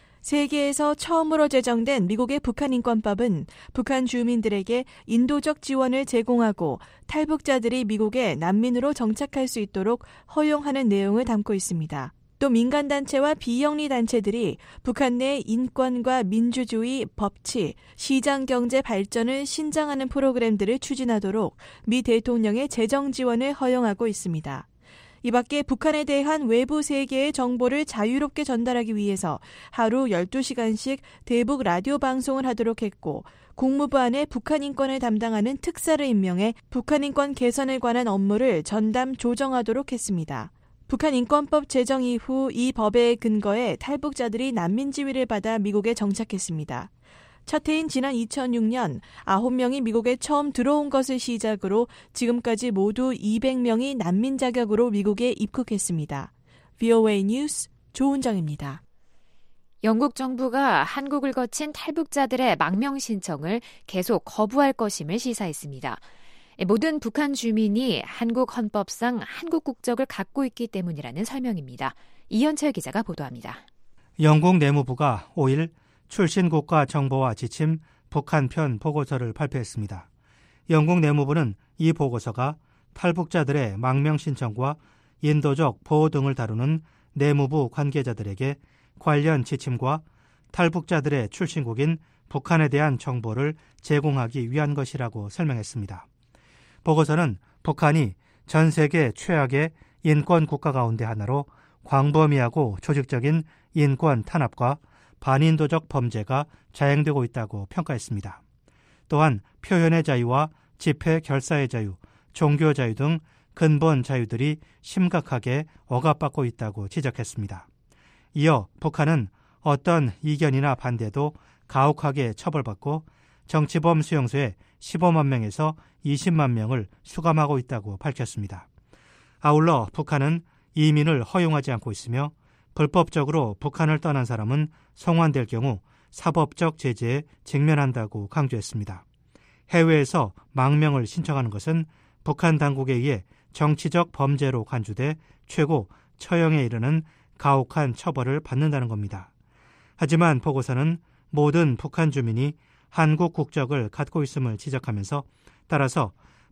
세계에서 처음으로 제정된 미국의 북한 인권법은 북한 주민들에게 인도적 지원을 제공하고 탈북자들이 미국에 난민으로 정착할 수 있도록 허용하는 내용을 담고 있습니다. 또 민간단체와 비영리단체들이 북한 내 인권과 민주주의, 법치, 시장경제 발전을 신장하는 프로그램들을 추진하도록 미 대통령의 재정 지원을 허용하고 있습니다. 이 밖에 북한에 대한 외부 세계의 정보를 자유롭게 전달하기 위해서 하루 열두 시간씩 대북 라디오 방송을 하도록 했고 국무부 안에 북한 인권을 담당하는 특사를 임명해 북한 인권 개선에 관한 업무를 전담 조정하도록 했습니다. 북한 인권법 제정 이후 이 법에 근거해 탈북자들이 난민 지위를 받아 미국에 정착했습니다. 첫 해인 지난 이천육 년 아홉 명이 미국에 처음 들어온 것을 시작으로 지금까지 모두 이백 명이 난민 자격으로 미국에 입국했습니다. 브이오에이 뉴스 조은정입니다. 영국 정부가 한국을 거친 탈북자들의 망명 신청을 계속 거부할 것임을 시사했습니다. 모든 북한 주민이 한국 헌법상 한국 국적을 갖고 있기 때문이라는 설명입니다. 이현철 기자가 보도합니다. 영국 내무부가 오일 출신 국가 정보와 지침 북한편 보고서를 발표했습니다. 영국 내무부는 이 보고서가 탈북자들의 망명 신청과 인도적 보호 등을 다루는 내무부 관계자들에게 관련 지침과 탈북자들의 출신국인 북한에 대한 정보를 제공하기 위한 것이라고 설명했습니다. 보고서는 북한이 전 세계 최악의 인권 국가 가운데 하나로 광범위하고 조직적인 인권 탄압과 반인도적 범죄가 자행되고 있다고 평가했습니다. 또한 표현의 자유와 집회 결사의 자유, 종교 자유 등 근본 자유들이 심각하게 억압받고 있다고 지적했습니다. 이어 북한은 어떤 이견이나 반대도 가혹하게 처벌받고 정치범 수용소에 십오만 명에서 이십만 명을 수감하고 있다고 밝혔습니다. 아울러 북한은 이민을 허용하지 않고 있으며 불법적으로 북한을 떠난 사람은 송환될 경우 사법적 제재에 직면한다고 강조했습니다. 해외에서 망명을 신청하는 것은 북한 당국에 의해 정치적 범죄로 간주돼 최고 처형에 이르는 가혹한 처벌을 받는다는 겁니다. 하지만 보고서는 모든 북한 주민이 한국 국적을 갖고 있음을 지적하면서 따라서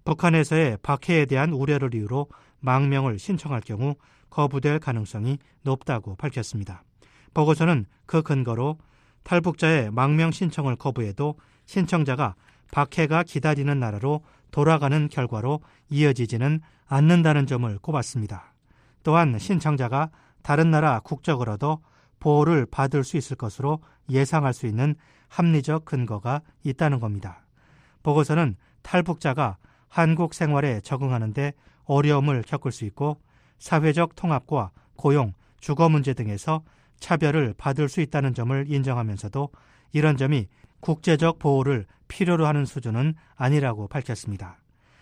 북한에서의 박해에 대한 우려를 이유로 망명을 신청할 경우 거부될 가능성이 높다고 밝혔습니다. 보고서는 그 근거로 탈북자의 망명 신청을 거부해도 신청자가 박해가 기다리는 나라로 돌아가는 결과로 이어지지는 않는다는 점을 꼽았습니다. 또한 신청자가 다른 나라 국적을 얻어 보호를 받을 수 있을 것으로 예상할 수 있는 합리적 근거가 있다는 겁니다. 보고서는 탈북자가 한국 생활에 적응하는 데 어려움을 겪을 수 있고 사회적 통합과 고용, 주거 문제 등에서 차별을 받을 수 있다는 점을 인정하면서도 이런 점이 국제적 보호를 필요로 하는 수준은 아니라고 밝혔습니다.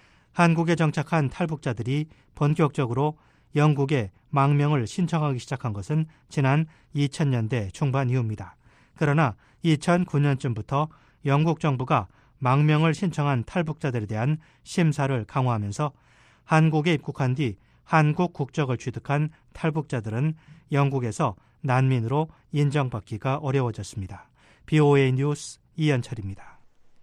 한국에 정착한 탈북자들이 본격적으로 영국에 망명을 신청하기 시작한 것은 지난 이천 년대 중반 이후입니다. 그러나 이천구 년쯤부터 영국 정부가 망명을 신청한 탈북자들에 대한 심사를 강화하면서 한국에 입국한 뒤 한국 국적을 취득한 탈북자들은 영국에서 난민으로 인정받기가 어려워졌습니다. 브이오에이 뉴스 이현철입니다.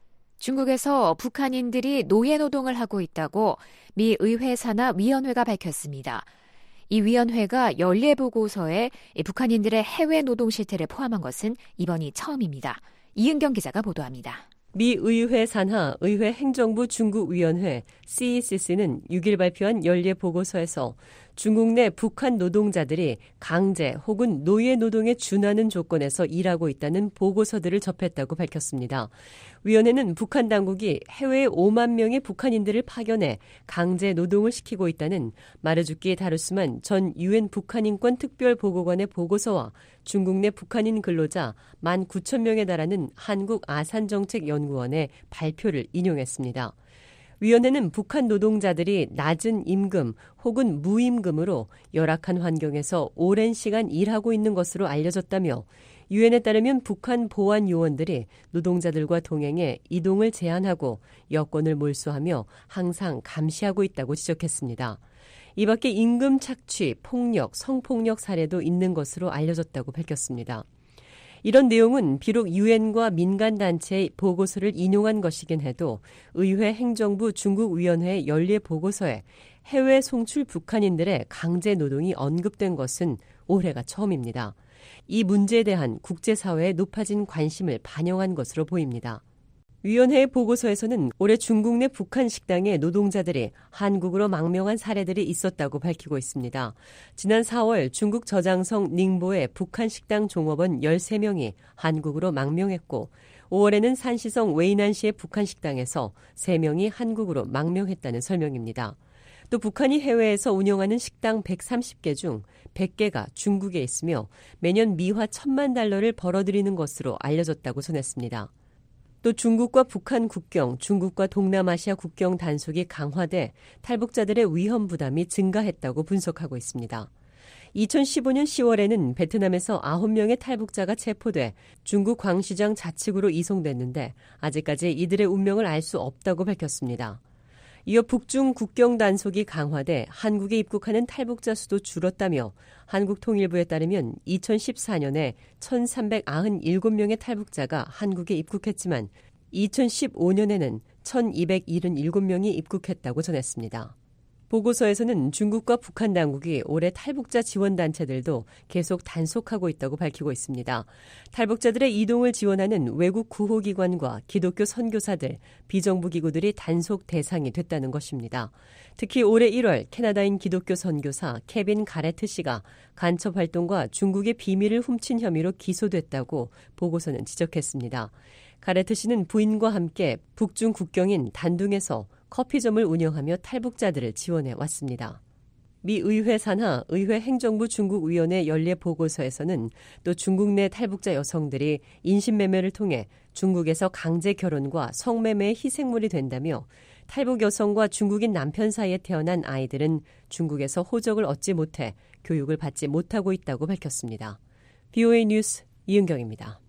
중국에서 북한인들이 노예노동을 하고 있다고 미 의회 산하 위원회가 밝혔습니다. 이 위원회가 연례보고서에 북한인들의 해외 노동 실태를 포함한 것은 이번이 처음입니다. 이은경 기자가 보도합니다. 미 의회 산하 의회 행정부 중국위원회 씨이씨씨는 육 일 발표한 연례 보고서에서 중국 내 북한 노동자들이 강제 혹은 노예 노동에 준하는 조건에서 일하고 있다는 보고서들을 접했다고 밝혔습니다. 위원회는 북한 당국이 해외에 오만 명의 북한인들을 파견해 강제 노동을 시키고 있다는 마르주키 다루스만 전 유엔 북한인권 특별보고관의 보고서와 중국 내 북한인 근로자 만 구천 명에 달하는 한국 아산정책연구원의 발표를 인용했습니다. 위원회는 북한 노동자들이 낮은 임금 혹은 무임금으로 열악한 환경에서 오랜 시간 일하고 있는 것으로 알려졌다며 유엔에 따르면 북한 보안 요원들이 노동자들과 동행해 이동을 제한하고 여권을 몰수하며 항상 감시하고 있다고 지적했습니다. 이 밖에 임금 착취, 폭력, 성폭력 사례도 있는 것으로 알려졌다고 밝혔습니다. 이런 내용은 비록 유엔과 민간단체의 보고서를 인용한 것이긴 해도 의회 행정부 중국위원회 연례 보고서에 해외 송출 북한인들의 강제 노동이 언급된 것은 올해가 처음입니다. 이 문제에 대한 국제사회의 높아진 관심을 반영한 것으로 보입니다. 위원회의 보고서에서는 올해 중국 내 북한 식당의 노동자들이 한국으로 망명한 사례들이 있었다고 밝히고 있습니다. 지난 사월 중국 저장성 닝보의 북한 식당 종업원 열세 명이 한국으로 망명했고 오월에는 산시성 웨이난시의 북한 식당에서 세 명이 한국으로 망명했다는 설명입니다. 또 북한이 해외에서 운영하는 식당 백삼십 개 중 백 개가 중국에 있으며 매년 미화 천만 달러를 벌어들이는 것으로 알려졌다고 전했습니다. 또 중국과 북한 국경, 중국과 동남아시아 국경 단속이 강화돼 탈북자들의 위험 부담이 증가했다고 분석하고 있습니다. 이천십오 년 시월에는 베트남에서 아홉 명의 탈북자가 체포돼 중국 광시장 자치구로 이송됐는데 아직까지 이들의 운명을 알 수 없다고 밝혔습니다. 이어 북중 국경 단속이 강화돼 한국에 입국하는 탈북자 수도 줄었다며 한국통일부에 따르면 이천십사 년에 천삼백구십칠 명의 탈북자가 한국에 입국했지만 이천십오 년에는 천이백칠십칠 명이 입국했다고 전했습니다. 보고서에서는 중국과 북한 당국이 올해 탈북자 지원단체들도 계속 단속하고 있다고 밝히고 있습니다. 탈북자들의 이동을 지원하는 외국 구호기관과 기독교 선교사들, 비정부기구들이 단속 대상이 됐다는 것입니다. 특히 올해 일월 캐나다인 기독교 선교사 케빈 가레트 씨가 간첩 활동과 중국의 비밀을 훔친 혐의로 기소됐다고 보고서는 지적했습니다. 가레트 씨는 부인과 함께 북중 국경인 단둥에서 커피점을 운영하며 탈북자들을 지원해 왔습니다. 미 의회 산하 의회 행정부 중국위원회 연례 보고서에서는 또 중국 내 탈북자 여성들이 인신매매를 통해 중국에서 강제 결혼과 성매매의 희생물이 된다며 탈북 여성과 중국인 남편 사이에 태어난 아이들은 중국에서 호적을 얻지 못해 교육을 받지 못하고 있다고 밝혔습니다. 비오에이 뉴스 이은경입니다.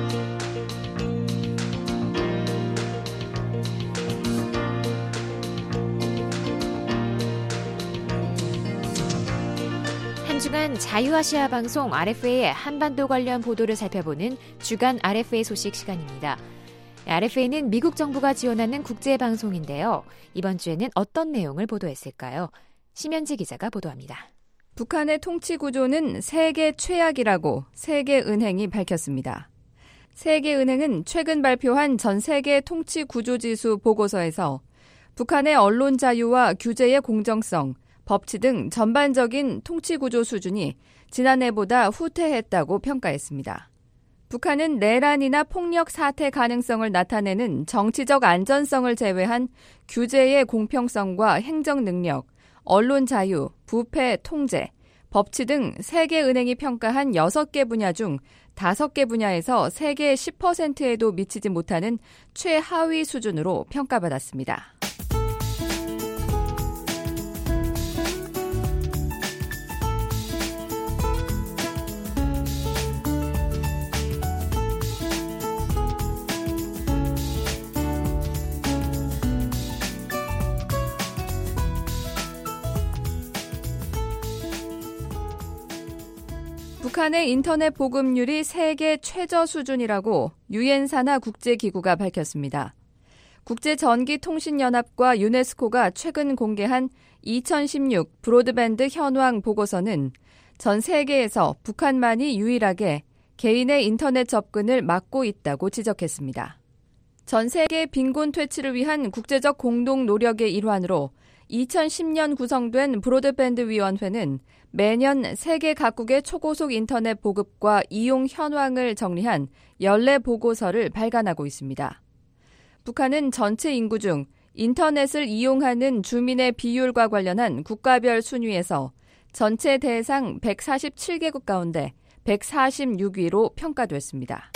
한 주간 자유아시아 방송 알에프에이의 한반도 관련 보도를 살펴보는 주간 알에프에이 소식 시간입니다. 알에프에이는 미국 정부가 지원하는 국제방송인데요. 이번 주에는 어떤 내용을 보도했을까요? 심현지 기자가 보도합니다. 북한의 통치 구조는 세계 최악이라고 세계은행이 밝혔습니다. 세계은행은 최근 발표한 전 세계 통치 구조 지수 보고서에서 북한의 언론 자유와 규제의 공정성, 법치 등 전반적인 통치 구조 수준이 지난해보다 후퇴했다고 평가했습니다. 북한은 내란이나 폭력 사태 가능성을 나타내는 정치적 안전성을 제외한 규제의 공평성과 행정 능력, 언론 자유, 부패 통제, 법치 등 세계은행이 평가한 여섯 개 분야 중 다섯 개 분야에서 세계 십 퍼센트에도 미치지 못하는 최하위 수준으로 평가받았습니다. 북한의 인터넷 보급률이 세계 최저 수준이라고 유엔 산하 국제기구가 밝혔습니다. 국제전기통신연합과 유네스코가 최근 공개한 이천십육 브로드밴드 현황 보고서는 전 세계에서 북한만이 유일하게 개인의 인터넷 접근을 막고 있다고 지적했습니다. 전 세계 빈곤 퇴치를 위한 국제적 공동 노력의 일환으로 이천십 년 구성된 브로드밴드 위원회는 매년 세계 각국의 초고속 인터넷 보급과 이용 현황을 정리한 연례 보고서를 발간하고 있습니다. 북한은 전체 인구 중 인터넷을 이용하는 주민의 비율과 관련한 국가별 순위에서 전체 대상 백사십칠 개국 가운데 백사십육 위로 평가됐습니다.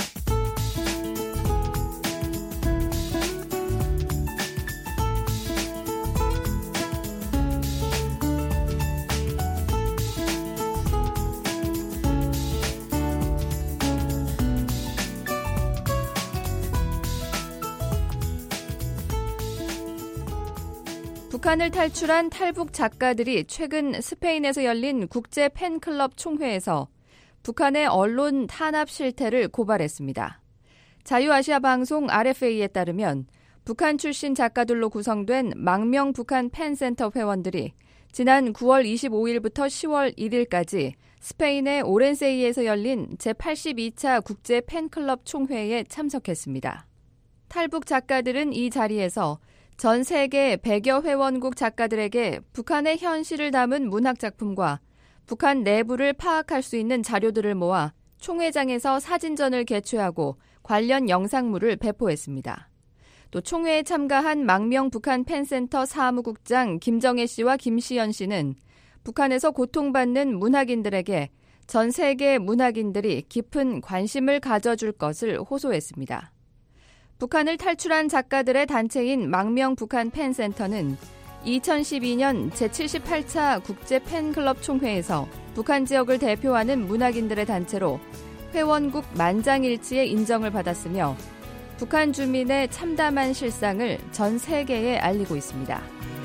북한을 탈출한 탈북 작가들이 최근 스페인에서 열린 국제 팬클럽 총회에서 북한의 언론 탄압 실태를 고발했습니다. 자유아시아 방송 알에프에이에 따르면 북한 출신 작가들로 구성된 망명 북한 팬센터 회원들이 지난 구월 이십오일부터 시월 일일까지 스페인의 오렌세이에서 열린 제팔십이 차 국제 팬클럽 총회에 참석했습니다. 탈북 작가들은 이 자리에서 전 세계 백여 회원국 작가들에게 북한의 현실을 담은 문학작품과 북한 내부를 파악할 수 있는 자료들을 모아 총회장에서 사진전을 개최하고 관련 영상물을 배포했습니다. 또 총회에 참가한 망명 북한 팬센터 사무국장 김정혜 씨와 김시연 씨는 북한에서 고통받는 문학인들에게 전 세계 문학인들이 깊은 관심을 가져줄 것을 호소했습니다. 북한을 탈출한 작가들의 단체인 망명 북한 팬센터는 이천십이년 제칠십팔 차 국제 팬클럽 총회에서 북한 지역을 대표하는 문학인들의 단체로 회원국 만장일치의 인정을 받았으며 북한 주민의 참담한 실상을 전 세계에 알리고 있습니다.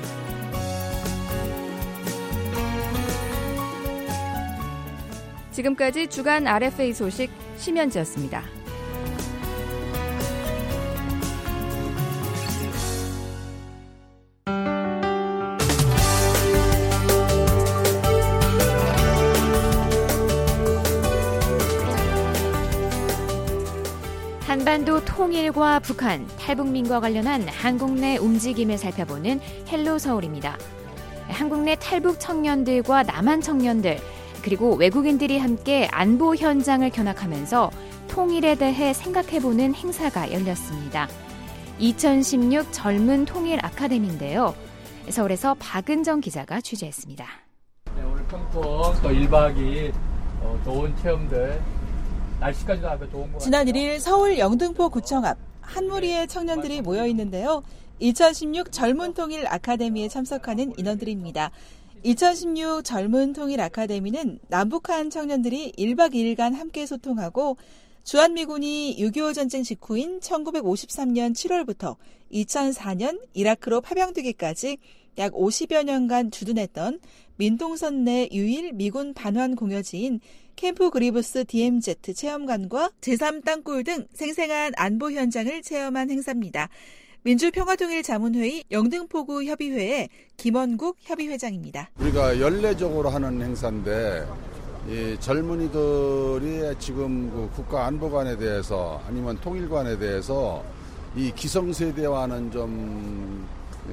지금까지 주간 알에프에이 소식 심현지였습니다. 한반도 통일과 북한, 탈북민과 관련한 한국 내 움직임을 살펴보는 헬로 서울입니다. 한국 내 탈북 청년들과 남한 청년들, 그리고 외국인들이 함께 안보 현장을 견학하면서 통일에 대해 생각해보는 행사가 열렸습니다. 이천십육 젊은 통일 아카데미인데요. 서울에서 박은정 기자가 취재했습니다. 네, 오늘 평통 또 일 박 이일 어, 좋은 체험들, 날씨까지도 아주 좋은 것 같아요. 지난 일일 서울 영등포 구청 앞 한 무리의 청년들이 모여 있는데요. 이천십육 젊은 통일 아카데미에 참석하는 인원들입니다. 이천십육 젊은 통일 아카데미는 남북한 청년들이 일 박 이 일간 함께 소통하고 주한미군이 육이오 전쟁 직후인 천구백오십삼년 칠월부터 이천사년 이라크로 파병되기까지 약 오십여 년간 주둔했던 민통선 내 유일 미군 반환 공여지인 캠프 그리브스 디엠지 체험관과 제삼 땅굴 등 생생한 안보 현장을 체험한 행사입니다. 민주평화통일자문회의 영등포구 협의회의 김원국 협의회장입니다. 우리가 연례적으로 하는 행사인데 이 젊은이들이 지금 그 국가안보관에 대해서 아니면 통일관에 대해서 이 기성세대와는 좀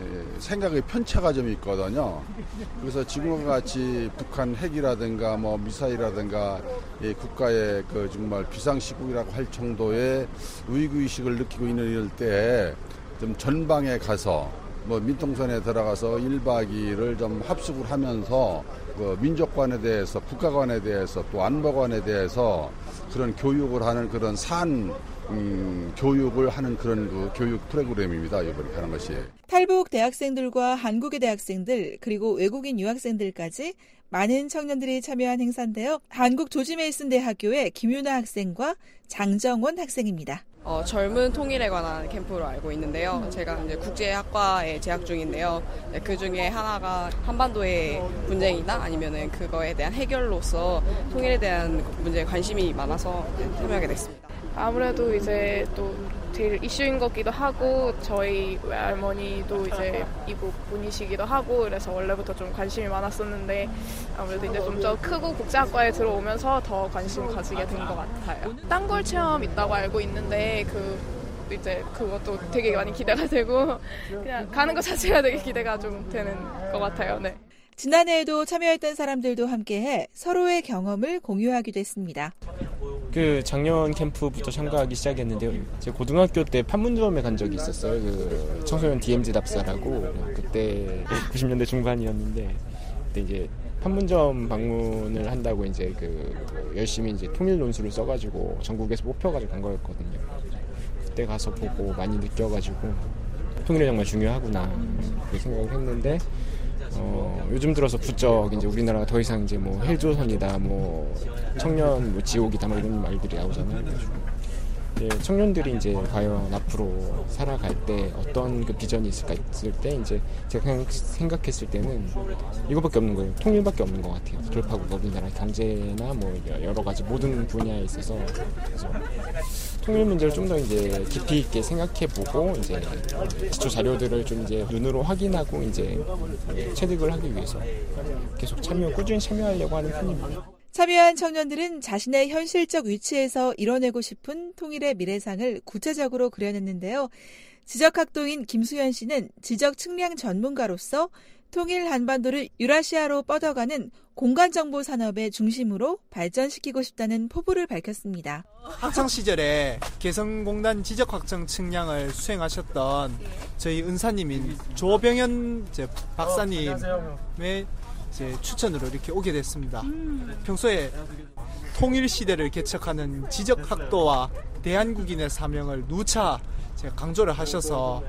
생각의 편차가 좀 있거든요. 그래서 지금과 같이 북한 핵이라든가 뭐 미사일이라든가 이 국가의 그 정말 비상시국이라고 할 정도의 위기의식을 느끼고 있는 이럴 때 좀 전방에 가서 뭐 민통선에 들어가서 일 박 이 일을 좀 합숙을 하면서 그 민족관에 대해서 국가관에 대해서 또 안보관에 대해서 그런 교육을 하는 그런 산 음, 교육을 하는 그런 그 교육 프로그램입니다. 이번에 하는 것이. 탈북 대학생들과 한국의 대학생들 그리고 외국인 유학생들까지 많은 청년들이 참여한 행사인데요. 한국 조지 메이슨 대학교의 김윤아 학생과 장정원 학생입니다. 어, 젊은 통일에 관한 캠프로 알고 있는데요. 제가 이제 국제학과에 재학 중인데요. 네, 그 중에 하나가 한반도의 분쟁이나 아니면은 그거에 대한 해결로서 통일에 대한 문제에 관심이 많아서 참여하게 됐습니다. 아무래도 이제 또 제일 이슈인 것기도 하고 저희 외할머니도 이제 이국 분이시기도 하고 그래서 원래부터 좀 관심이 많았었는데 아무래도 이제 좀 더 크고 국제학과에 들어오면서 더 관심 가지게 된 것 같아요. 땅굴 체험 있다고 알고 있는데 그 이제 그것도 되게 많이 기대가 되고 그냥 가는 것 자체가 되게 기대가 좀 되는 것 같아요. 네. 지난해에도 참여했던 사람들도 함께해 서로의 경험을 공유하기도 했습니다. 그 작년 캠프부터 참가하기 시작했는데요. 제가 고등학교 때 판문점에 간 적이 있었어요. 그 청소년 디엠지 답사라고 그때 구십 년대 중반이었는데 그때 이제 판문점 방문을 한다고 이제 그 열심히 이제 통일 논술을 써가지고 전국에서 뽑혀가지고 간 거였거든요. 그때 가서 보고 많이 느껴가지고 통일이 정말 중요하구나 그렇게 생각을 했는데. 어, 요즘 들어서 부쩍 이제 우리나라가 더 이상 이제 뭐 헬조선이다, 뭐 청년 뭐 지옥이다, 뭐 이런 말들이 나오잖아요. 예, 청년들이 이제 과연 앞으로 살아갈 때 어떤 그 비전이 있을까 있을 때 이제 제가 생각했을 때는 이거밖에 없는 거예요. 통일밖에 없는 것 같아요. 돌파구가 우리나라 경제나 뭐 여러 가지 모든 분야에 있어서 그래서 통일 문제를 좀 더 이제 깊이 있게 생각해보고 이제 기초 자료들을 좀 이제 눈으로 확인하고 이제 체득을 하기 위해서 계속 참여 꾸준히 참여하려고 하는 편입니다. 참여한 청년들은 자신의 현실적 위치에서 이뤄내고 싶은 통일의 미래상을 구체적으로 그려냈는데요. 지적학도인 김수현 씨는 지적 측량 전문가로서 통일 한반도를 유라시아로 뻗어가는 공간정보 산업의 중심으로 발전시키고 싶다는 포부를 밝혔습니다. 학창 시절에 개성공단 지적확정 측량을 수행하셨던 저희 은사님인 조병현 박사님의 이제 추천으로 이렇게 오게 됐습니다. 평소에 통일 시대를 개척하는 지적학도와 대한국인의 사명을 누차 제가 강조를 하셔서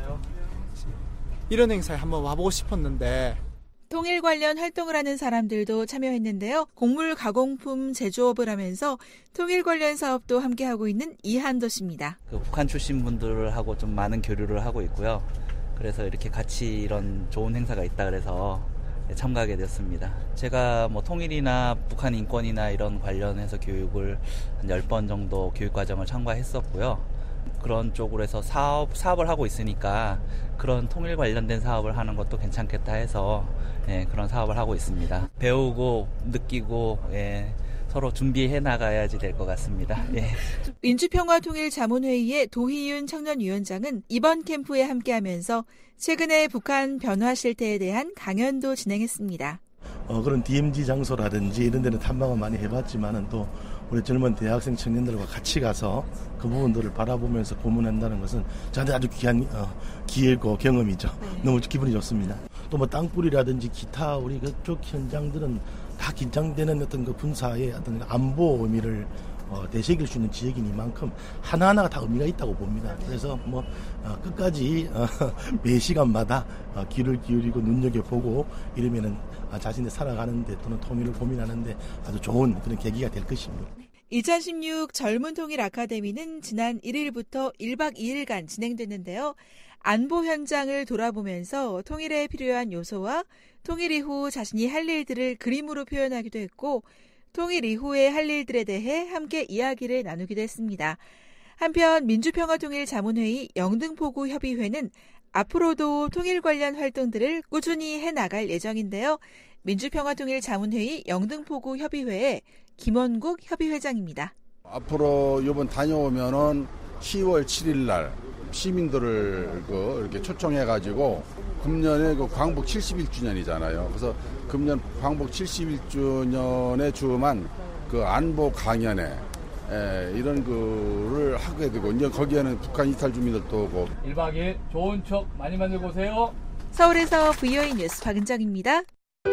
이런 행사에 한번 와보고 싶었는데 통일 관련 활동을 하는 사람들도 참여했는데요. 곡물 가공품 제조업을 하면서 통일 관련 사업도 함께하고 있는 이한도 씨입니다. 그 북한 출신 분들하고 좀 많은 교류를 하고 있고요. 그래서 이렇게 같이 이런 좋은 행사가 있다 그래서 참가하게 되었습니다. 제가 뭐 통일이나 북한 인권이나 이런 관련해서 교육을 한 열 번 정도 교육과정을 참가했었고요. 그런 쪽으로 해서 사업, 사업을 하고 있으니까 그런 통일 관련된 사업을 하는 것도 괜찮겠다 해서 예, 그런 사업을 하고 있습니다. 배우고 느끼고 예, 서로 준비해 나가야지 될 것 같습니다. 예. 민주평화통일자문회의의 도희윤 청년위원장은 이번 캠프에 함께하면서 최근에 북한 변화 실태에 대한 강연도 진행했습니다. 어, 그런 디엠지 장소라든지 이런 데는 탐방을 많이 해봤지만은 또 우리 젊은 대학생 청년들과 같이 가서 그 부분들을 바라보면서 고문한다는 것은 저한테 아주 귀한 어, 기회고 경험이죠. 네. 너무 기분이 좋습니다. 또 뭐 땅굴이라든지 기타 우리 그쪽 현장들은 다 긴장되는 어떤 그 군사의 어떤 안보 의미를 어, 되새길 수 있는 지역이니만큼 하나하나가 다 의미가 있다고 봅니다. 그래서 뭐 어, 끝까지 어, 매 시간마다 어, 귀를 기울이고 눈여겨보고 이러면은 어, 자신이 살아가는데 또는 통일을 고민하는데 아주 좋은 그런 계기가 될 것입니다. 이천십육 젊은 통일 아카데미는 지난 일 일부터 일 박 이 일간 진행됐는데요. 안보 현장을 돌아보면서 통일에 필요한 요소와 통일 이후 자신이 할 일들을 그림으로 표현하기도 했고 통일 이후에 할 일들에 대해 함께 이야기를 나누기도 했습니다. 한편 민주평화통일자문회의 영등포구 협의회는 앞으로도 통일 관련 활동들을 꾸준히 해나갈 예정인데요. 민주평화통일자문회의 영등포구 협의회의 김원국 협의회장입니다. 앞으로 이번 다녀오면은 시월 칠일 날 시민들을 그 이렇게 초청해가지고 금년에 그 광복 칠십일 주년이잖아요. 그래서 금년 광복 칠십일 주년에 주만 그 안보 강연회 에, 이런 거를 하게 되고 이제 거기에는 북한 이탈 주민들도 오고 일 박 이 일 좋은 추억 많이 만들고 오세요. 서울에서 브이오에이 뉴스 박은정입니다.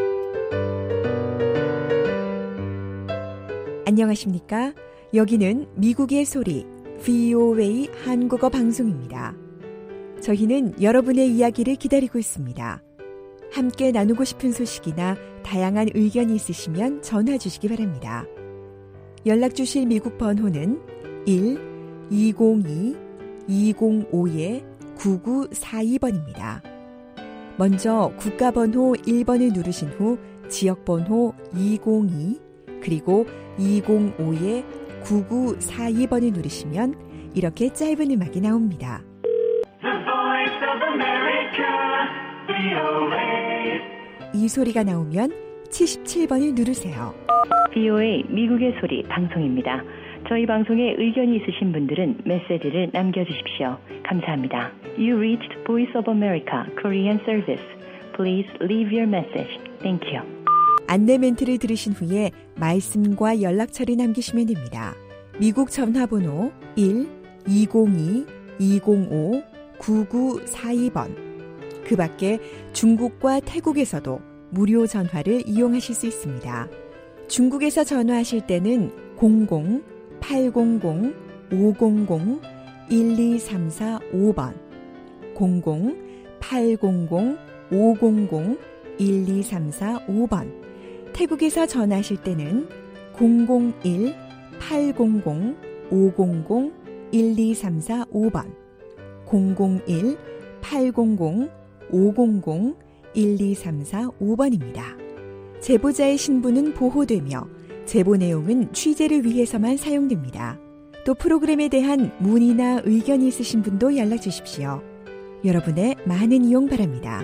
안녕하십니까? 여기는 미국의 소리 브이오에이 한국어 방송입니다. 저희는 여러분의 이야기를 기다리고 있습니다. 함께 나누고 싶은 소식이나 다양한 의견이 있으시면 전화 주시기 바랍니다. 연락 주실 미국 번호는 일 이공이 이공오 구구사이 번입니다. 먼저 국가번호 일 번을 누르신 후 지역번호 이공이 그리고 이공오 구구사이 번을 누르시면 이렇게 짧은 음악이 나옵니다. 이 소리가 나오면 칠십칠 번을 누르세요. 브이오에이 미국의 소리 방송입니다. 저희 방송에 의견이 있으신 분들은 메시지를 남겨주십시오. 감사합니다. You reached Voice of America Korean Service. Please leave your message. Thank you. 안내 멘트를 들으신 후에 말씀과 연락처를 남기시면 됩니다. 미국 전화번호 일 이공이 이공오 구구사이 번. 그 밖에 중국과 태국에서도 무료 전화를 이용하실 수 있습니다. 중국에서 전화하실 때는 공공 팔공공 오공공 일이삼사오 번, 공공 팔공공 오공공 일이삼사오 번. 태국에서 전화하실 때는 공공일 팔공공 오공공 일이삼사오 번, 공공일 팔공공 오공공 일이삼사오 번입니다. 제보자의 신분은 보호되며 제보 내용은 취재를 위해서만 사용됩니다. 또 프로그램에 대한 문의나 의견이 있으신 분도 연락 주십시오. 여러분의 많은 이용 바랍니다.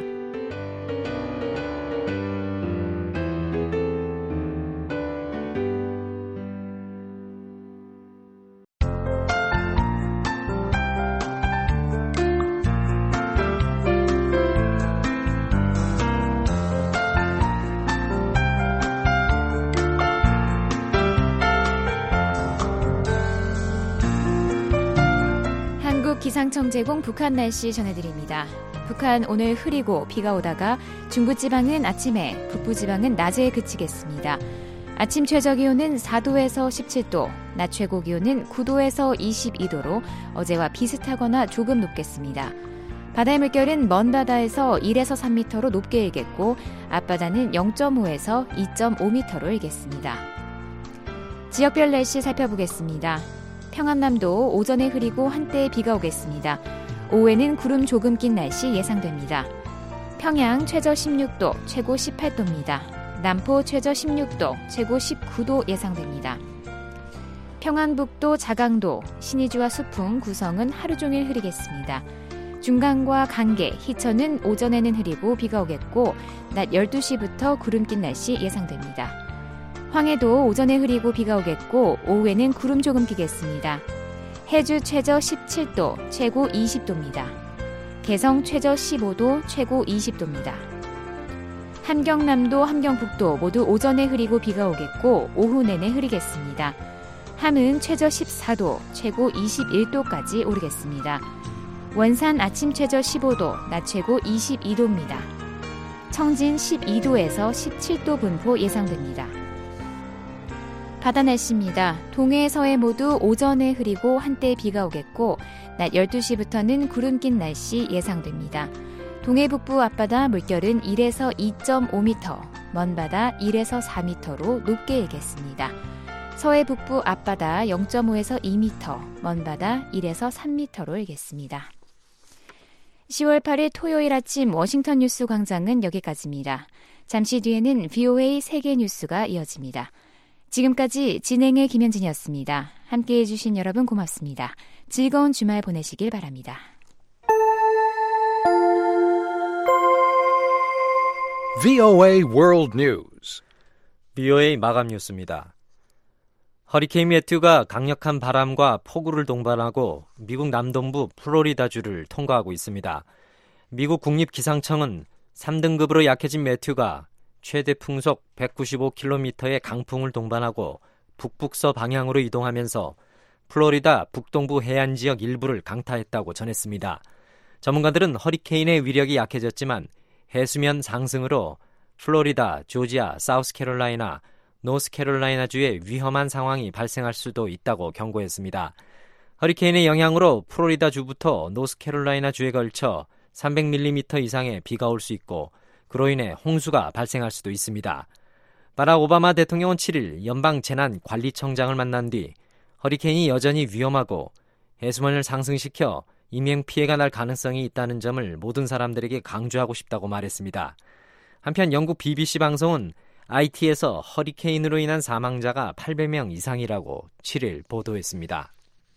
기상청 제공 북한 날씨 전해드립니다. 북한 오늘 흐리고 비가 오다가 중부지방은 아침에, 북부지방은 낮에 그치겠습니다. 아침 최저기온은 사 도에서 십칠 도, 낮 최고기온은 구 도에서 이십이 도로 어제와 비슷하거나 조금 높겠습니다. 바다의 물결은 먼 바다에서 일에서 삼 미터로 높게 일겠고 앞바다는 영 점 오에서 이 점 오 미터로 일겠습니다. 지역별 날씨 살펴보겠습니다. 평안남도 오전에 흐리고 한때 비가 오겠습니다. 오후에는 구름 조금 낀 날씨 예상됩니다. 평양 최저 십육 도, 최고 십팔 도입니다. 남포 최저 십육 도, 최고 십구 도 예상됩니다. 평안북도 자강도, 신의주와 수풍, 구성은 하루 종일 흐리겠습니다. 중강과 강계, 희천은 오전에는 흐리고 비가 오겠고 낮 열두 시부터 구름 낀 날씨 예상됩니다. 황해도 오전에 흐리고 비가 오겠고 오후에는 구름 조금 끼겠습니다. 해주 최저 십칠 도, 최고 이십 도입니다. 개성 최저 십오 도, 최고 이십 도입니다. 함경남도, 함경북도 모두 오전에 흐리고 비가 오겠고 오후 내내 흐리겠습니다. 함은 최저 십사 도, 최고 이십일 도까지 오르겠습니다. 원산 아침 최저 십오 도, 낮 최고 이십이 도입니다. 청진 십이 도에서 십칠 도 분포 예상됩니다. 바다 날씨입니다. 동해, 서해 모두 오전에 흐리고 한때 비가 오겠고 낮 열두 시부터는 구름 낀 날씨 예상됩니다. 동해 북부 앞바다 물결은 일에서 이 점 오 미터, 먼 바다 일에서 사 미터로 높게 일겠습니다. 서해 북부 앞바다 영 점 오에서 이 미터, 먼 바다 일에서 삼 미터로 일겠습니다. 시월 팔일 토요일 아침 워싱턴 뉴스 광장은 여기까지입니다. 잠시 뒤에는 브이오에이 세계 뉴스가 이어집니다. 지금까지 진행의 김현진이었습니다. 함께해 주신 여러분 고맙습니다. 즐거운 주말 보내시길 바랍니다. 브이오에이 World News. 브이오에이 마감 뉴스입니다. 허리케인 매튜가 강력한 바람과 폭우를 동반하고 미국 남동부 플로리다주를 통과하고 있습니다. 미국 국립기상청은 삼 등급으로 약해진 매튜가 최대 풍속 백구십오 킬로미터의 강풍을 동반하고 북북서 방향으로 이동하면서 플로리다 북동부 해안 지역 일부를 강타했다고 전했습니다. 전문가들은 허리케인의 위력이 약해졌지만 해수면 상승으로 플로리다, 조지아, 사우스캐롤라이나, 노스캐롤라이나주에 위험한 상황이 발생할 수도 있다고 경고했습니다. 허리케인의 영향으로 플로리다주부터 노스캐롤라이나주에 걸쳐 삼백 밀리미터 이상의 비가 올 수 있고 그로 인해 홍수가 발생할 수도 있습니다. 바락 오바마 대통령은 칠일 연방재난관리청장을 만난 뒤 허리케인이 여전히 위험하고 해수면을 상승시켜 인명피해가 날 가능성이 있다는 점을 모든 사람들에게 강조하고 싶다고 말했습니다. 한편 영국 비비씨 방송은 아이티에서 허리케인으로 인한 사망자가 팔백 명 이상이라고 칠일 보도했습니다.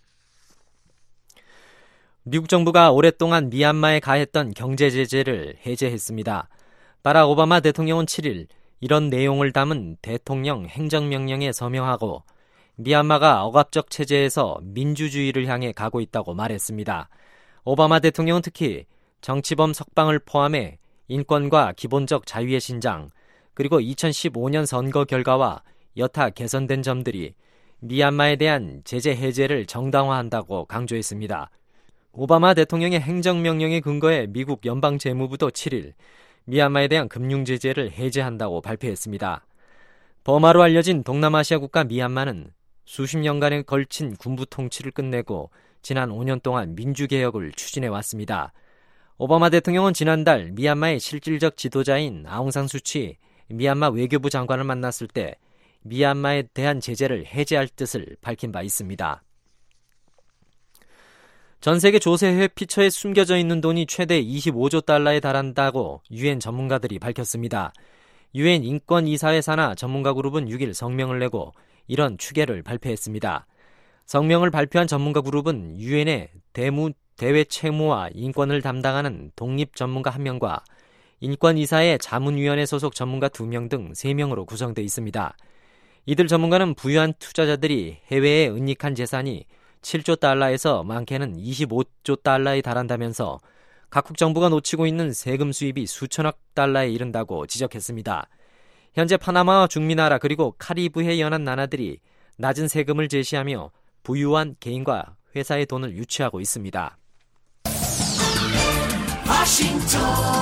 미국 정부가 오랫동안 미얀마에 가했던 경제 제재를 해제했습니다. 바락 오바마 대통령은 칠일 이런 내용을 담은 대통령 행정명령에 서명하고 미얀마가 억압적 체제에서 민주주의를 향해 가고 있다고 말했습니다. 오바마 대통령은 특히 정치범 석방을 포함해 인권과 기본적 자유의 신장, 그리고 이천십오 년 선거 결과와 여타 개선된 점들이 미얀마에 대한 제재 해제를 정당화한다고 강조했습니다. 오바마 대통령의 행정명령에 근거해 미국 연방재무부도 칠일 미얀마에 대한 금융 제재를 해제한다고 발표했습니다. 버마로 알려진 동남아시아 국가 미얀마는 수십 년간에 걸친 군부 통치를 끝내고 지난 오 년 동안 민주개혁을 추진해왔습니다. 오바마 대통령은 지난달 미얀마의 실질적 지도자인 아웅산 수치 미얀마 외교부 장관을 만났을 때 미얀마에 대한 제재를 해제할 뜻을 밝힌 바 있습니다. 전 세계 조세 피처에 숨겨져 있는 돈이 최대 이십오조 달러에 달한다고 유엔 전문가들이 밝혔습니다. 유엔 인권이사회 산하 전문가 그룹은 육일 성명을 내고 이런 추계를 발표했습니다. 성명을 발표한 전문가 그룹은 유엔의 대무, 대외 채무와 인권을 담당하는 독립 전문가 한 명과 인권이사회 자문위원회 소속 전문가 두 명 등 세 명으로 구성되어 있습니다. 이들 전문가는 부유한 투자자들이 해외에 은닉한 재산이 칠조 달러에서 많게는 이십오조 달러에 달한다면서 각국 정부가 놓치고 있는 세금 수입이 수천억 달러에 이른다고 지적했습니다. 현재 파나마와 중미나라 그리고 카리브해 연안 나라들이 낮은 세금을 제시하며 부유한 개인과 회사의 돈을 유치하고 있습니다. 워싱턴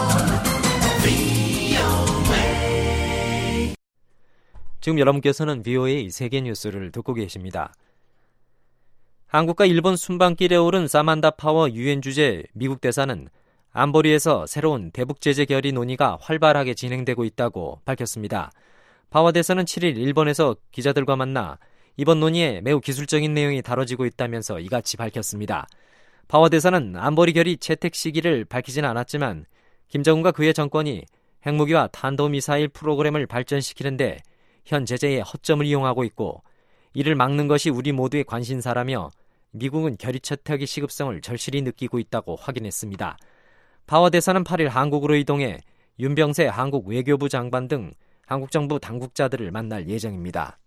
브이오에이 지금 여러분께서는 브이오에이 세계 뉴스를 듣고 계십니다. 한국과 일본 순방길에 오른 사만다 파워 유엔 주재 미국 대사는 안보리에서 새로운 대북 제재 결의 논의가 활발하게 진행되고 있다고 밝혔습니다. 파워 대사는 칠일 일본에서 기자들과 만나 이번 논의에 매우 기술적인 내용이 다뤄지고 있다면서 이같이 밝혔습니다. 파워 대사는 안보리 결의 채택 시기를 밝히지는 않았지만 김정은과 그의 정권이 핵무기와 탄도미사일 프로그램을 발전시키는데 현 제재의 허점을 이용하고 있고 이를 막는 것이 우리 모두의 관심사라며 미국은 결의 채택의 시급성을 절실히 느끼고 있다고 확인했습니다. 파워 대사는 팔일 한국으로 이동해 윤병세 한국 외교부 장관 등 한국 정부 당국자들을 만날 예정입니다.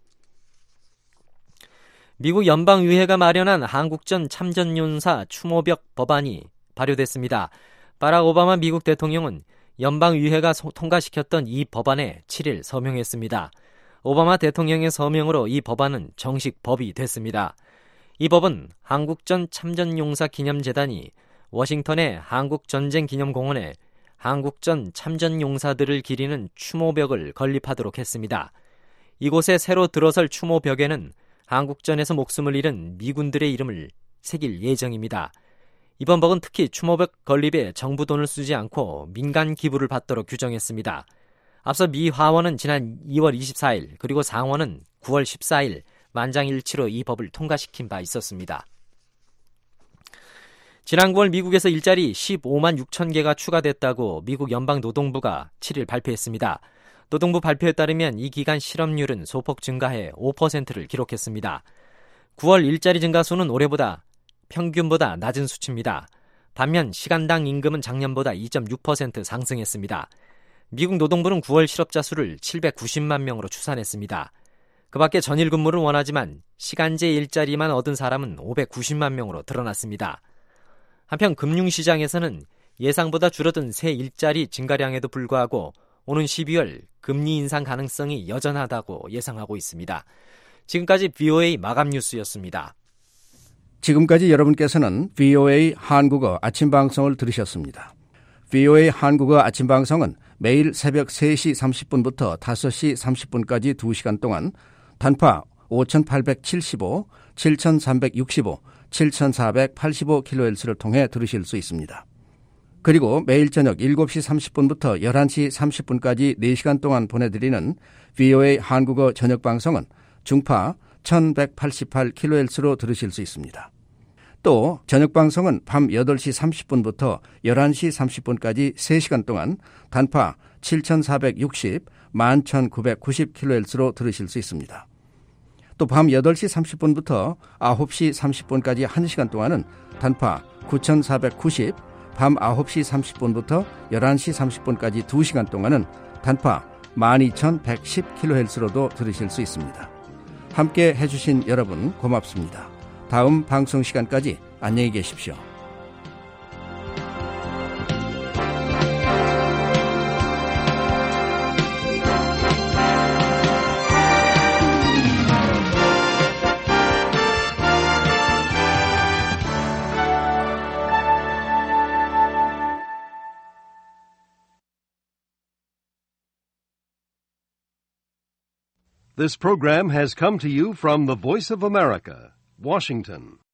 미국 연방의회가 마련한 한국전 참전용사 추모벽 법안이 발효됐습니다. 바락 오바마 미국 대통령은 연방의회가 통과시켰던 이 법안에 칠일 서명했습니다. 오바마 대통령의 서명으로 이 법안은 정식 법이 됐습니다. 이 법은 한국전 참전용사 기념재단이 워싱턴의 한국전쟁기념공원에 한국전 참전용사들을 기리는 추모벽을 건립하도록 했습니다. 이곳에 새로 들어설 추모벽에는 한국전에서 목숨을 잃은 미군들의 이름을 새길 예정입니다. 이번 법은 특히 추모벽 건립에 정부 돈을 쓰지 않고 민간 기부를 받도록 규정했습니다. 앞서 미 하원은 지난 이월 이십사일 그리고 상원은 구월 십사일 만장일치로 이 법을 통과시킨 바 있었습니다. 지난 구월 미국에서 일자리 십오만 육천 개가 추가됐다고 미국 연방노동부가 칠일 발표했습니다. 노동부 발표에 따르면 이 기간 실업률은 소폭 증가해 오 퍼센트를 기록했습니다. 구월 일자리 증가 수는 올해보다 평균보다 낮은 수치입니다. 반면 시간당 임금은 작년보다 이 점 육 퍼센트 상승했습니다. 미국 노동부는 구월 실업자 수를 칠백구십만 명으로 추산했습니다. 그 밖에 전일 근무를 원하지만 시간제 일자리만 얻은 사람은 오백구십만 명으로 드러났습니다. 한편 금융시장에서는 예상보다 줄어든 새 일자리 증가량에도 불구하고 오는 십이월 금리 인상 가능성이 여전하다고 예상하고 있습니다. 지금까지 브이오에이 마감 뉴스였습니다. 지금까지 여러분께서는 브이오에이 한국어 아침 방송을 들으셨습니다. 브이오에이 한국어 아침 방송은 매일 새벽 세 시 삼십 분부터 다섯 시 삼십 분까지 두 시간 동안 단파 오천팔백칠십오, 칠천삼백육십오, 칠천사백팔십오 킬로헤르츠를 통해 들으실 수 있습니다. 그리고 매일 저녁 일곱 시 삼십 분부터 열한 시 삼십 분까지 네 시간 동안 보내드리는 브이오에이 한국어 저녁 방송은 중파 천백팔십팔 킬로헤르츠로 들으실 수 있습니다. 또 저녁 방송은 밤 여덟 시 삼십 분부터 열한 시 삼십 분까지 세 시간 동안 단파 칠천사백육십, 만 천구백구십 킬로헤르츠로 들으실 수 있습니다. 또 밤 여덟 시 삼십 분부터 아홉 시 삼십 분까지 한 시간 동안은 단파 구천사백구십, 밤 아홉 시 삼십 분부터 열한 시 삼십 분까지 두 시간 동안은 단파 만 이천백십 킬로헤르츠로도 들으실 수 있습니다. 함께 해주신 여러분 고맙습니다. 다음 방송 시간까지 안녕히 계십시오. This program has come to you from the Voice of America, Washington.